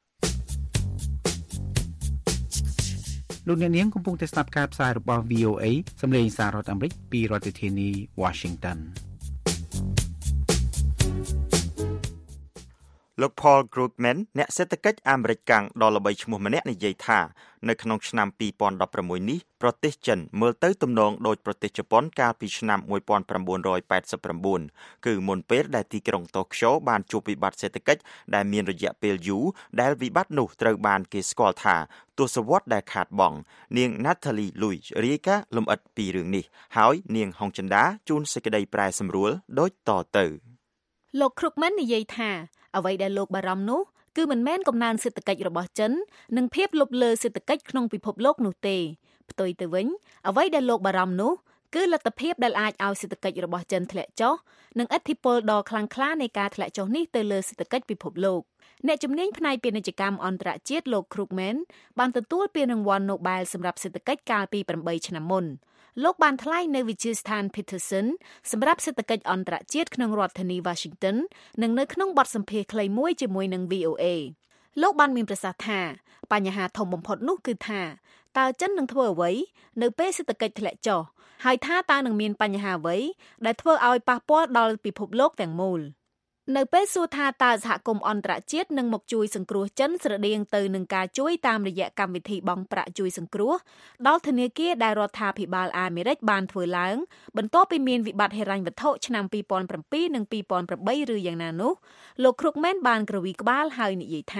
លោកអ្នកនាងកំពុងតែស្ដាប់ការផ្សាយរបស់ VOA សម្លេងសាររដ្ឋអាមេរិកពីរដ្ឋធានី Washington លោក Paul Krugman អ្នកសេដ្ឋកិច្ចអាមេរិកកាំងដ៏ល្បីឈ្មោះម្នាក់និយាយថានៅក្នុងឆ្នាំ2016នេះប្រទេសចិនមើលទៅទំនងដូចប្រទេសជប៉ុនកាលពីឆ្នាំ1989គឺមុនពេលដែលទីក្រុងតូក្យូបានជួបវិបត្តិសេដ្ឋកិច្ចដែលមានរយៈពេលយូរដែលវិបត្តិនោះត្រូវបានគេស្គាល់ថាទសវត្សរ៍ដែលខាតបង់នាង Natalie Lui រាយការណ៍លម្អិតពីរឿងនេះហើយនាងហុងចិន្តាជូនសេចក្តីប្រែសម្រួលដូចតទៅលោក Krugman និយាយថាអ្វីដែលលោកបារម្ភនោះគឺមិនមែនកំណើនសេដ្ឋកិច្ចរបស់ចិននិងភាពលុបលើសេដ្ឋកិច្ចក្នុងពិភពលោកនោះទេផ្ទុយទៅវិញអ្វីដែលលោកបារម្ភនោះគឺលទ្ធភាពដែលអាចឲ្យសេដ្ឋកិច្ចរបស់ចិនធ្លាក់ចុះនិងឥទ្ធិពលដ៏ខ្លាំងក្លានៃការធ្លាក់ចុះនេះទៅលើសេដ្ឋកិច្ចពិភពលោកអ្នកជំនាញផ្នែកពាណិជ្ជកម្មអន្តរជាតិលោក Krugman បានទទួលពានរង្វាន់ Nobel សម្រាប់សេដ្ឋកិច្ចកាលពី8ឆ្នាំមុនលោកបានថ្លែងនៅវិទ្យាស្ថាន Peterson សម្រាប់សេដ្ឋកិច្ចអន្តរជាតិក្នុងរដ្ឋធានី Washington និងនៅក្នុងបទសម្ភាសន៍ខ្លីមួយជាមួយនឹង VOA លោកបានមានប្រសាសន៍ថាបញ្ហាធំបំផុតនោះគឺថាតើចិននឹងធ្វើអ្វីនៅពេលសេដ្ឋកិច្ចធ្លាក់ចុះហើយថាតើនឹងមានបញ្ហាអ្វីដែលធ្វើឲ្យប៉ះពាល់ដល់ពិភពលោកទាំងមូលនៅពេលសួរថាតើសហគមន៍អន្តរជាតិនឹងមកជួយសង្គ្រោះចិនស្រដៀងទៅនឹងការជួយតាមរយៈកម្មវិធីបង់ប្រាក់ជួយសង្គ្រោះដល់ធនាគារដែលរដ្ឋាភិបាលអាមេរិកបានធ្វើឡើងបន្ទាប់ពីមានវិបត្តិហិរញ្ញវត្ថុឆ្នាំ2007និង2008ឬយ៉ាងណានោះលោក Krugman បានក្រវីក្បាលហើយនិយាយថា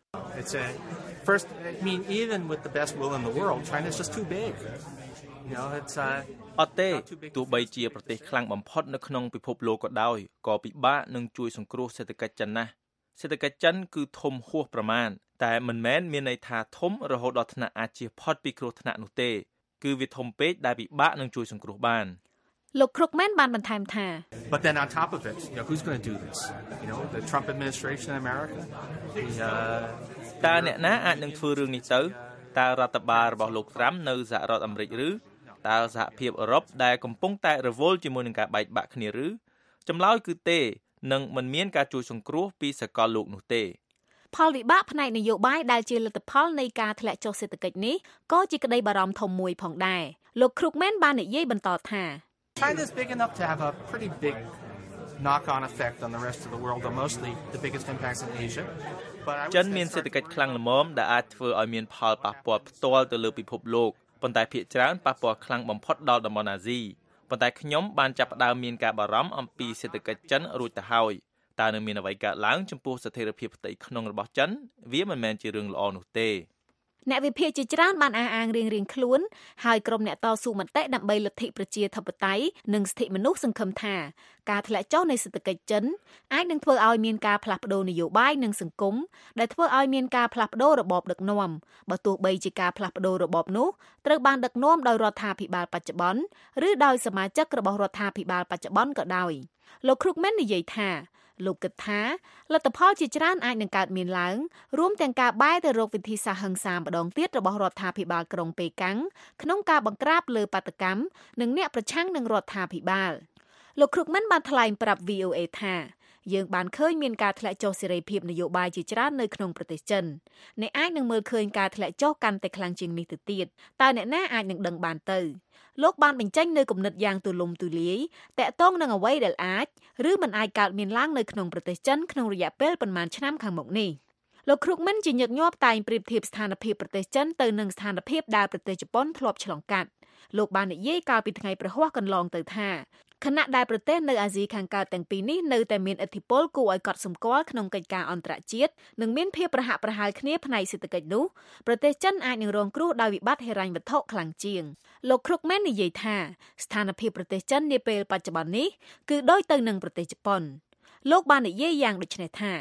First, I mean, even with the best will in the world, China's just too big. You know, it's អត់ទេទោះបីជាប្រទេសខ្លាំងបំផុតនៅក្នុងពិភពលោកក៏ដោយក៏ពិបាកនឹងជួយសង្គ្រោះសេដ្ឋកិច្ចចិនណាស់សេដ្ឋកិច្ចចិនគឺធំហួសប្រមាណតែមិនមែនមានន័យថាធំរហូតដល់ថ្នាក់អាចជៀសផុតពីគ្រោះថ្នាក់នោះទេគឺវាធំពេកដែលពិបាកនឹងជួយសង្គ្រោះបានលោក Krugman បានបន្ថែមថា But then on top of it, you know, who's going to do this? You know, the Trump administration in America. តើអ្នកណាអាចនឹងធ្វើរឿងនេះទៅតើរដ្ឋបាលរបស់លោកត្រាំនៅសហរដ្ឋអាមេរិកឬតើសហភាពអឺរ៉ុបដែលកំពុងតែរវល់ជាមួយនឹងការបែកបាក់គ្នាឬចម្លើយគឺទេនឹងមិនមានការជួយសង្គ្រោះពីសកលលោកនោះទេផលវិបាកផ្នែកនយោបាយដែលជាលទ្ធផលនៃការធ្លាក់ចុះសេដ្ឋកិច្ចនេះក៏ជាក្តីបារម្ភធំមួយផងដែរលោក Krugman បាននិយាយបន្តថា China's big enough to have a pretty big knock-on effect on the rest of the world, though mostly the biggest impacts in Asia. ចិនមានសេដ្ឋកិច្ចខ្លាំងល្មមដែលអាចធ្វើឲ្យមានផលប៉ះពាល់ផ្ទាល់ទៅលើពិភពលោកប៉ុន្តែភាគច្រើនប៉ះពាល់ខ្លាំងបំផុតដល់តំបន់អាស៊ីប៉ុន្តែខ្ញុំបានចាប់ផ្ដើមមានការបារម្ភអំពីសេដ្ឋកិច្ចចិនរួចទៅហើយតើនឹងមានអ្វីកើតឡើងចំពោះស្ថិរភាពផ្ទៃក្នុងរបស់ចិនវាមិនមែនជារឿងល្អនោះទេអ្នកវិភាគជាច្រើនបានអះអាងរៀងៗខ្លួនហើយក្រុមអ្នកតស៊ូមតិដើម្បីលទ្ធិប្រជាធិបតេយ្យនិងសិទ្ធិមនុស្សសង្ឃឹមថាការធ្លាក់ចុះនៃសេដ្ឋកិច្ចចិនអាចនឹងធ្វើឲ្យមានការផ្លាស់ប្ដូរនយោបាយនិងសង្គមដែលធ្វើឲ្យមានការផ្លាស់ប្ដូររបបដឹកនាំបើទោះបីជាការផ្លាស់ប្ដូររបបនោះត្រូវបានដឹកនាំដោយរដ្ឋាភិបាលបច្ចុប្បន្នឬដោយសមាជិករបស់រដ្ឋាភិបាលបច្ចុប្បន្នក៏ដោយលោក Krugman និយាយថាលោកគិតថាលទ្ធផលជាច្រើនអាចនឹងកើតមានឡើងរួមទាំងការបែរទៅរកវិធីសាស្ត្រហិង្សាម្ដងទៀតរបស់រដ្ឋាភិបាលក្រុងប៉េកាំងក្នុងការបង្ក្រាបលើបាតកម្មនិងអ្នកប្រឆាំងនឹងរដ្ឋាភិបាលលោក Krugman បានថ្លែងប្រាប់ VOA ថាយើងបានឃើញមានការធ្លាក់ចុះសេរីភាពនយោបាយជាច្រើននៅក្នុងប្រទេសចិនអ្នកអាចនឹងមើលឃើញការធ្លាក់ចុះកាន់តែខ្លាំងជាងនេះទៅទៀតតើអ្នកណាអាចនឹងដឹងបានទៅលោកបានបញ្ចេញនូវគំនិតយ៉ាងទូលំទូលាយតាក់ទងនឹងអ្វីដែលអាចឬមិនអាចកើតមានឡើងនៅក្នុងប្រទេសចិនក្នុងរយៈពេលប៉ុន្មានឆ្នាំខាងមុខនេះលោក Krugman ជាញឹកញាប់តែងប្រៀបធៀបស្ថានភាពប្រទេសចិនទៅនឹងស្ថានភាពដែលប្រទេសជប៉ុនធ្លាប់ឆ្លងកាត់លោកបាននិយាយកាលពីថ្ងៃប្រហ័សកន្លងទៅថាខណៈដែលប្រទេសនៅអាស៊ីខាងកើតទាំងពីរនេះនៅតែមានឥទ្ធិពលគួរឲ្យកត់សម្គាល់ក្នុងកិច្ចការអន្តរជាតិនិងមានភាពប្រហាក់ប្រហែលគ្នាផ្នែកសេដ្ឋកិច្ចនោះប្រទេសចិនអាចនឹងរងគ្រោះដោយវិបត្តិហិរញ្ញវត្ថុខ្លាំងជាងលោក Krugman និយាយថាស្ថានភាពប្រទេសចិននាពេលបច្ចុប្បន្ននេះគឺដូចទៅនឹងប្រទេសជប៉ុនលោកបាននិយាយយ៉ាងដូចនេះថា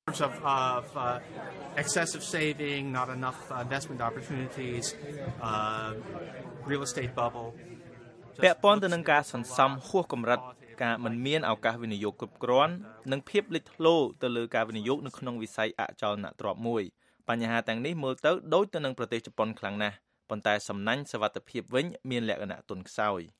of excessive saving, not enough investment opportunities, real estate bubble. ពាក់ព័ន្ធទៅនឹងការសន្សំហួសកម្រិតការមិនមានឱកាសវិនិយោគគ្រប់គ្រាន់និងភាពលេចធ្លោទៅលើការវិនិយោគនៅក្នុងវិស័យអចលនទ្រព្យមួយបញ្ហាទាំងនេះមើលទៅដូចទៅនឹងប្រទេសជប៉ុនខ្លាំងណាស់ប៉ុន្តែសំណាញ់សវត្ថិភាពវិញមានលក្ខណៈទន់ខ្សោយ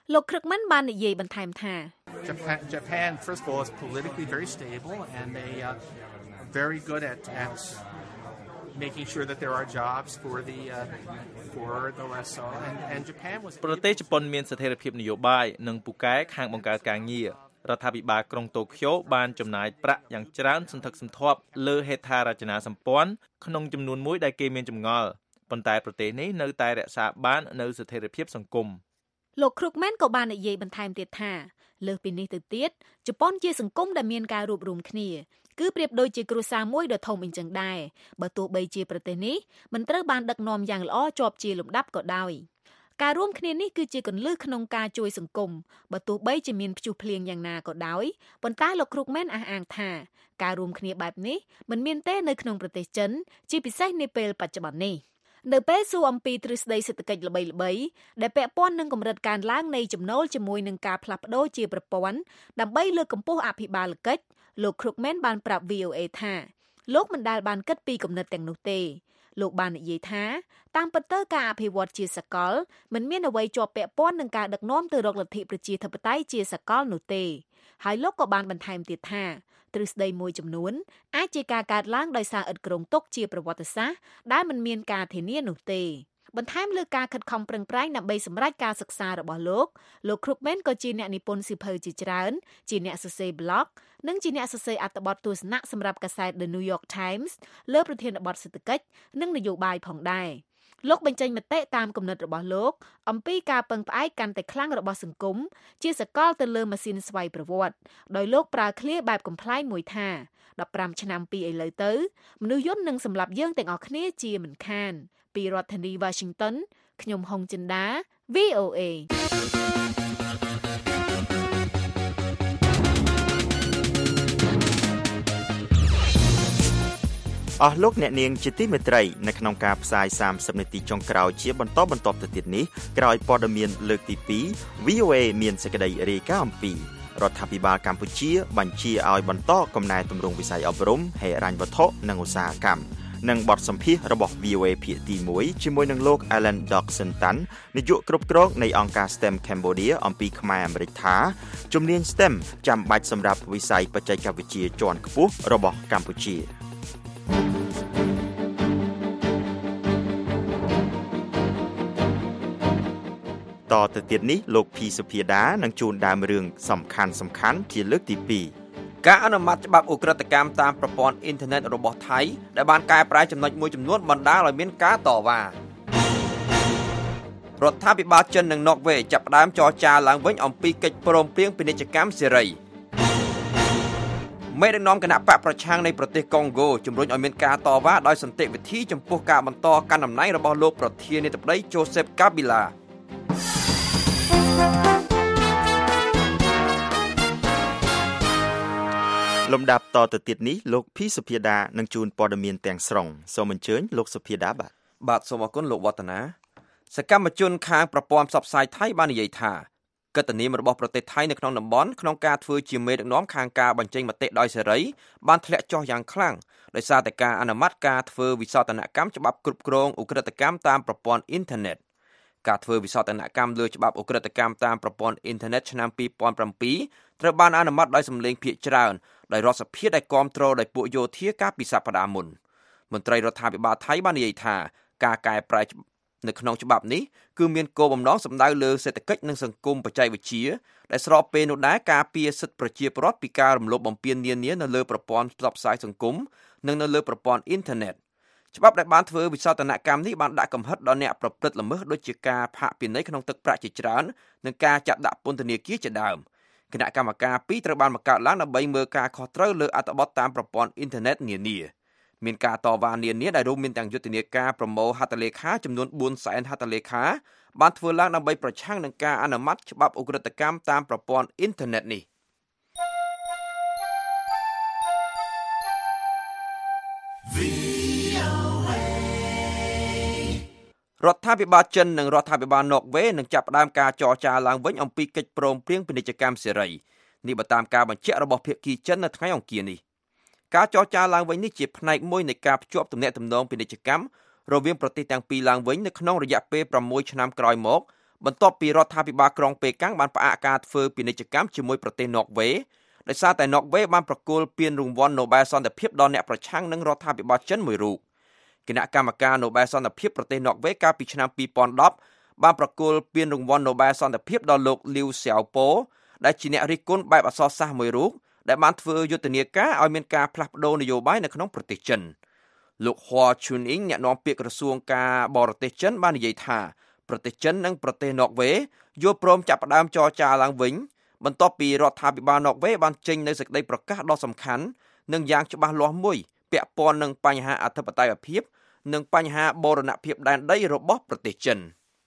លោកខឹកមិនបាននិយាយបន្ថែមថា Japan first of all is politically very stable and they very good at making sure that there are jobs for the lessor and Japan was ប្រទេសជប៉ុនមានស្ថិរភាពនយោបាយនិងពូកែខាងបង្កើតការងាររដ្ឋាភិបាលក្រុងតូក្យូបានចំណាយប្រាក់យ៉ាងច្រើនសន្ធឹកសន្ធាប់លើហេដ្ឋារចនាសម្ព័ន្ធក្នុងចំនួនមួយដែលគេមានចម្ងល់ប៉ុន្តែប្រទេសនេះនៅតែរក្សាបាននូវស្ថិរភាពសង្គមលោក Krugman ក៏បាននិយាយបន្ថែមទៀតថាលើសពីនេះទៅទៀតជប៉ុនជាសង្គមដែលមានការរួបរวมគ្នាគឺប្រៀបដូចជាគ្រួសារមួយដ៏ធំអញ្ចឹងដែរបើទោះបីជាប្រទេសនេះមិនត្រូវបានដឹកនាំយ៉ាងល្អជាប់ជាលំដាប់ក៏ដោយការរួមគ្នានេះគឺជាគន្លឹះក្នុងការជួយសង្គមបើទោះបីជាមានព្យុះភ្លៀងយ៉ាងណាក៏ដោយប៉ុន្តែលោក Krugman អះអាងថាការរួមគ្នាបែបនេះមិនមានទេនៅក្នុងប្រទេសចិនជាពិសេសនាពេលបច្ចុប្បន្ននេះនៅពេលសួរអំពីទ្រឹស្ដីសេដ្ឋកិច្ចល្បីៗដែលពាក់ព័ន្ធនឹងកម្រិតកើនឡើងនៃចំណូលជាមួយនឹងការផ្លាស់ប្ដូរជាប្រព័ន្ធដើម្បីលើកកម្ពស់អភិបាលកិច្ចលោក Krugman បានប្រាប់ VOA ថាលោកមិនដែលបានគិតពីគំនិតទាំងនោះទេលោកបាននិយាយថាតាមពិតទៅការអភិវឌ្ឍជាសកលមិនមានអ្វីជាប់ពាក់ព័ន្ធនឹងការដឹកនាំទៅរកលទ្ធិប្រជាធិបតេយ្យជាសកលនោះទេហើយលោកក៏បានបន្ថែមទៀតថាទ្រឹស្ដីមួយចំនួនអាចជាការកើតឡើងដោយសារឥតគ្រោងទុកជាប្រវត្តិសាស្ត្រដែលមិនមានការធានានោះទេបន្ថែមលើការខិតខំប្រឹងប្រែងដើម្បីសម្រេចការសិក្សារបស់លោក Krugman ក៏ជាអ្នកនិពន្ធសៀវភៅជាច្រើនជាអ្នកសរសេរ blog និងជាអ្នកសរសេរអត្ថបទទស្សនៈសម្រាប់កាសែត The New York Times លើប្រធានបទសេដ្ឋកិច្ចនិងនយោបាយផងដែរលោកបញ្ចេញមតិតាមគំនិតរបស់លោកអំពីការពឹងផ្អែកកាន់តែខ្លាំងរបស់សង្គមជាសកលទៅលើម៉ាស៊ីនស្វ័យប្រវត្តិដោយលោកប្រើឃ្លាបែបកំ pl មួយថា15ឆ្នាំពីឥឡូវទៅមនុស្សយន្តនឹងសម្លាប់យើងទាំងអស់គ្នាជាមិនខានពីរដ្ឋធានី Washington ខ្ញុំហុងចិន្តា VOA អស់លោកអ្នកនាងជាទីមេត្រីនៅក្នុងការផ្សាយ30នាទីចុងក្រោយជាបន្តទៅទៀតនេះក្រោយព័ត៌មានលើកទី2 VOA មានសេចក្តីរាយការណ៍អំពីរដ្ឋាភិបាលកម្ពុជាបញ្ជាឲ្យបន្តកំណែទម្រង់វិស័យអប់រំហិរញ្ញវត្ថុនិងឧស្សាហកម្មនិងបទសម្ភាសន៍របស់ VOA ភាគទី1ជាមួយនឹងលោក Alan Doxson-Tan នាយកគ្រប់គ្រងនៃអង្គការ STEM Cambodia អំពីខ្មែរអាមេរិកថាជំនាញ STEM ចាំបាច់សម្រាប់វិស័យបច្ចេកវិទ្យាជាន់ខ្ពស់របស់កម្ពុជាតទៅទៀតនេះលោកភីសុភាដានឹងជួនដើមរឿងសំខាន់ជាលើកទី2 ការអនុម័តច្បាប់ឧក្រិដ្ឋកម្មតាមប្រព័ន្ធអ៊ីនធឺណិតរបស់ថៃដែលបានកែប្រែចំណុចមួយចំនួនបណ្ដាលឲ្យមានការតវ៉ារដ្ឋាភិបាលចិននិងណ័រវេសចាប់ផ្ដើមចរចាឡើងវិញអំពីកិច្ចព្រមព្រៀងពាណិជ្ជកម្មសេរីមេដឹកនាំគណៈបកប្រឆាំងនៃប្រទេសកុងហ្គោជំរុញឲ្យមានការតវ៉ាដោយសន្តិវិធីចំពោះការបន្តកាន់តំណែងរបស់លោកប្រធានាធិបតីជូសេបកាប៊ីឡាលំដាប់តទៅទៀតនេះលោកភីសុភាដានឹងជូនព័ត៌មានទាំងស្រុងសូមអញ្ជើញលោកសុភាដាបាទសូមអរគុណលោកវឌ្ឍនាសកម្មជនខាងប្រព័ន្ធផ្សព្វផ្សាយថៃបាននិយាយថាកិត្តិនាមរបស់ប្រទេសថៃនៅក្នុងតំបន់ក្នុងការធ្វើជាមេដឹកនាំខាងការបញ្ចេញមតិដោយសេរីបានធ្លាក់ចុះយ៉ាងខ្លាំងដោយសារតែការអនុម័តការធ្វើវិសោធនកម្មច្បាប់គ្រប់គ្រងឧក្រិដ្ឋកម្មតាមប្រព័ន្ធអ៊ីនធឺណិតការធ្វើវិសោធនកម្មលើច្បាប់ឧក្រិដ្ឋកម្មតាមប្រព័ន្ធអ៊ីនធឺណិតឆ្នាំ2007ត្រូវបានអនុម័តដោយសម្លេងភាគច្រើនដោយរដ្ឋសភាដែលគាំទ្រដោយពួកយោធាកាលពីសប្តាហ៍មុនមន្ត្រីរដ្ឋាភិបាលថៃបាននិយាយថាការកែប្រែនៅក្នុងច្បាប់នេះគឺមានគោលបំណងសម្ដៅលើសេដ្ឋកិច្ចនិងសង្គមបច្ចេកវិទ្យាដែលស្របពេលនោះដែរការពារសិទ្ធិប្រជាពលរដ្ឋពីការរំលោភបំពាននានានៅលើប្រព័ន្ធផ្សព្វផ្សាយសង្គមនិងនៅលើប្រព័ន្ធអ៊ីនធឺណិតច្បាប់ដែលបានធ្វើវិសោធនកម្មនេះបានដាក់កំហិតដល់អ្នកប្រព្រឹត្តល្មើសដូចជាការផាកពិន័យក្នុងទឹកប្រាក់ជាច្រើននិងការចាត់ដាក់ពន្ធនាគារជាដើមគណៈកម្មការ2ត្រូវបានបង្កើតឡើងដើម្បីមើលការខុសត្រូវលើអត្ថបទតាមប្រព័ន្ធអ៊ីនធឺណិតនានាមានការតវ៉ានានាដែលរួមមានទាំងយុទ្ធនាការប្រមូលហត្ថលេខាចំនួន 400,000 ហត្ថលេខាបានធ្វើឡើងដើម្បីប្រឆាំងនឹងការអនុម័តច្បាប់ឧក្រិដ្ឋកម្មតាមប្រព័ន្ធអ៊ីនធឺណិតនេះរដ្ឋាភិបាលចិននិងរដ្ឋាភិបាលណ័រវេសនឹងចាប់ផ្ដើមការចរចាឡើងវិញអំពីកិច្ចព្រមព្រៀងពាណិជ្ជកម្មសេរីនេះបើតាមការបញ្ជាក់របស់ភាគីចិននៅថ្ងៃអង្គារនេះការចរចាឡើងវិញនេះជាផ្នែកមួយនៃការភ្ជាប់ទំនាក់ទំនងពាណិជ្ជកម្មរវាងប្រទេសទាំងពីរឡើងវិញនៅក្នុងរយៈពេល6ឆ្នាំក្រោយមកបន្ទាប់ពីរដ្ឋាភិបាលក្រុងប៉េកាំងបានផ្អាកការធ្វើពាណិជ្ជកម្មជាមួយប្រទេសណ័រវេដោយសារតែណ័រវេបានប្រគល់ពានរង្វាន់ Nobel សន្តិភាពដល់អ្នកប្រឆាំងនឹងរដ្ឋាភិបាលចិនមួយរូបគណៈកម្មការ Nobel សន្តិភាពប្រទេសណ័រវេកាលពីឆ្នាំ2010បានប្រគល់ពានរង្វាន់ Nobel សន្តិភាពដល់លោក Liu Xiaobo ដែលជាអ្នករិះគន់បែបអក្សរសាស្ត្រមួយរូបដែលបានធ្វើយុទ្ធនាការឲ្យមានការផ្លាស់ប្ដូរនយោបាយនៅក្នុងប្រទេសចិនលោក Hua Chunying អ្នកនាំពាក្យក្រសួងការបរទេសចិនបាននិយាយថាប្រទេសចិននិងប្រទេសណ័រវេយល់ព្រមចាប់ផ្ដើមចរចាឡើងវិញបន្ទាប់ពីរដ្ឋាភិបាលណ័រវេបានចេញនូវសេចក្តីប្រកាសដ៏សំខាន់និងយ៉ាងច្បាស់លាស់មួយពាក់ព័ន្ធនឹងបញ្ហាអធិបតេយ្យភាពនិងបញ្ហាបូរណភាពដែនដីរបស់ប្រទេសចិន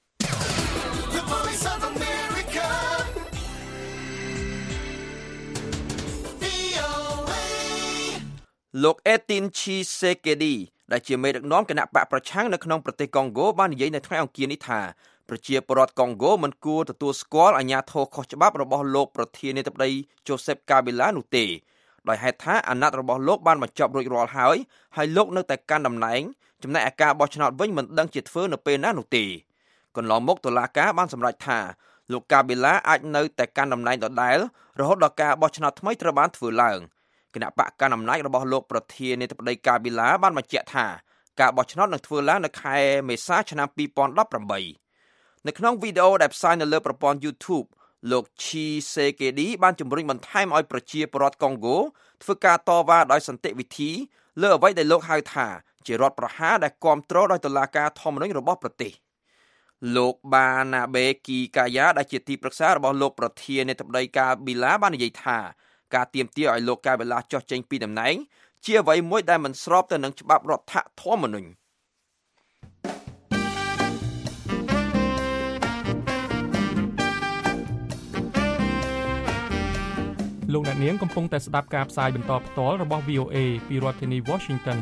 លោក Etienne Tshisekedi ដែលជាមេដឹកនាំគណៈបកប្រឆាំងនៅក្នុងប្រទេសកុងហ្គោបាននិយាយនៅថ្ងៃអង្គារនេះថាប្រជាពលរដ្ឋកុងហ្គោមិនគួរទទួលស្គាល់អាញាធរខុសច្បាប់របស់លោកប្រធានាធិបតី Joseph Kabila នោះទេដោយហេតុថាអាណត្តិរបស់លោកបានបញ្ចប់រួចរាល់ហើយលោកនៅតែកាន់តំណែងចំណែកឯការបោះឆ្នោតវិញមិនដឹងជាធ្វើនៅពេលណានោះទេកន្លងមកតុលាការបានសម្រេចថាលោក Kabila អាចនៅតែកាន់តំណែងដដែលរហូតដល់ការបោះឆ្នោតថ្មីត្រូវបានធ្វើឡើងគណៈបកកណ្ដាលអំណាចរបស់លោកប្រធានាធិបតី Kabila បានបញ្ជាក់ថាការបោះឆ្នោតនឹងធ្វើឡើងនៅខែមេសាឆ្នាំ2018នៅក្នុងវីដេអូដែលផ្សាយនៅលើប្រព័ន្ធ YouTube លោក Tshisekedi បានជំរុញបន្ថែមឲ្យប្រជាពលរដ្ឋកុងហ្គោធ្វើការតវ៉ាដោយសន្តិវិធីលើអ្វីដែលលោកហៅថាជារដ្ឋប្រហារដែលគាំទ្រដោយតុលាការធម្មនុញ្ញរបស់ប្រទេសលោក Barnabe Kikaya ដែលជាទីប្រឹក្សារបស់លោកប្រធានាធិបតី Kabila បាននិយាយថាការទាមទារឲ្យលោក Kabila ចុះចេញពីតំណែងជាអ្វីមួយដែលមិនស្របទៅនឹងច្បាប់រដ្ឋធម្មនុញ្ញលោកអ្នកនាងកំពុងតែស្ដាប់ការផ្សាយបន្តផ្ទាល់របស់ VOA ពីរដ្ឋធានី Washington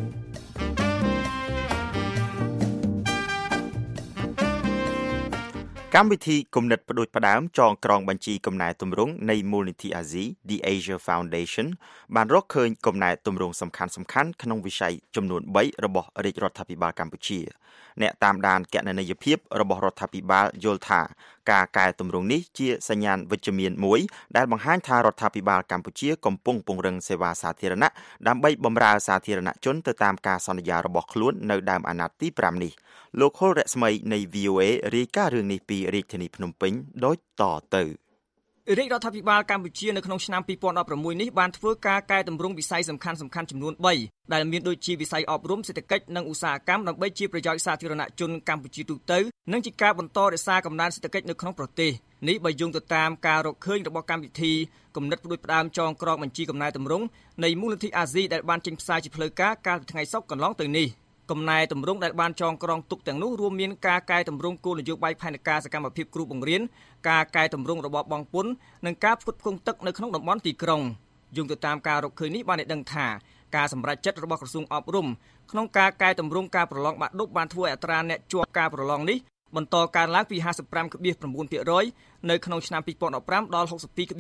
កម្មវិធីគំនិតផ្ដួចផ្ដើមចងក្រងបញ្ជីកំណែទម្រង់នៃមូលនិធិអាស៊ី The Asia Foundation បានរកឃើញកំណែទម្រង់សំខាន់ៗក្នុងវិស័យចំនួន3របស់រាជរដ្ឋាភិបាលកម្ពុជាអ្នកតាមដានគណនេយ្យភាពរបស់រដ្ឋាភិបាលយល់ថាការកែទម្រង់នេះជាសញ្ញាណវិជ្ជមានមួយដែលបង្ហាញថារដ្ឋាភិបាលកម្ពុជាកំពុងពង្រឹងសេវាសាធារណៈដើម្បីបម្រើសាធារណជនទៅតាមការសន្យារបស់ខ្លួននៅដើមអាណត្តិទី5នេះលោកហុលរស្មីនៃ VOA រាយការណ៍រឿងនេះពីរាជធានីភ្នំពេញដូចតទៅរាជរដ្ឋាភិបាលកម្ពុជានៅក្នុងឆ្នាំ2016នេះបានធ្វើការកែតម្រង់វិស័យសំខាន់ចំនួន3ដែលមានដូចជាវិស័យអប់រំសេដ្ឋកិច្ចនិងឧស្សាហកម្មដើម្បីជាប្រយោជន៍សាធារណជនកម្ពុជាទូទៅនិងជាការបន្តរក្សាកំណើនសេដ្ឋកិច្ចនៅក្នុងប្រទេសនេះបើយោងទៅតាមការរកឃើញរបស់កម្មវិធីគំនិតផ្ដួចផ្ដើមចងក្រងបញ្ជីកំណែតម្រង់នៃមូលនិធិអាស៊ីដែលបានចេញផ្សាយជាផ្លូវការកាលពីថ្ងៃសុក្រកន្លងទៅនេះកំណែតម្រង់ដែលបានចងក្រងទុកទាំងនោះរួមមានការកែតម្រង់គោលនយោបាយផែនការសកម្មភាពគ្រូបង្រៀនការកែតម្រង់របបបង់ពន្ធនិងការផ្គត់ផ្គង់ទឹកនៅក្នុងតំបន់ទីក្រុងយោងទៅតាមការរកឃើញនេះបានឲ្យដឹងថាការសម្រេចចិត្តរបស់ក្រសួងអប់រំក្នុងការកែតម្រង់ការប្រឡងបាក់ឌុបបានធ្វើឲ្យអត្រាអ្នកជាប់ការប្រឡងនេះបន្តកើនឡើងពី 55.9% នៅក្នុងឆ្នាំ2015ដល់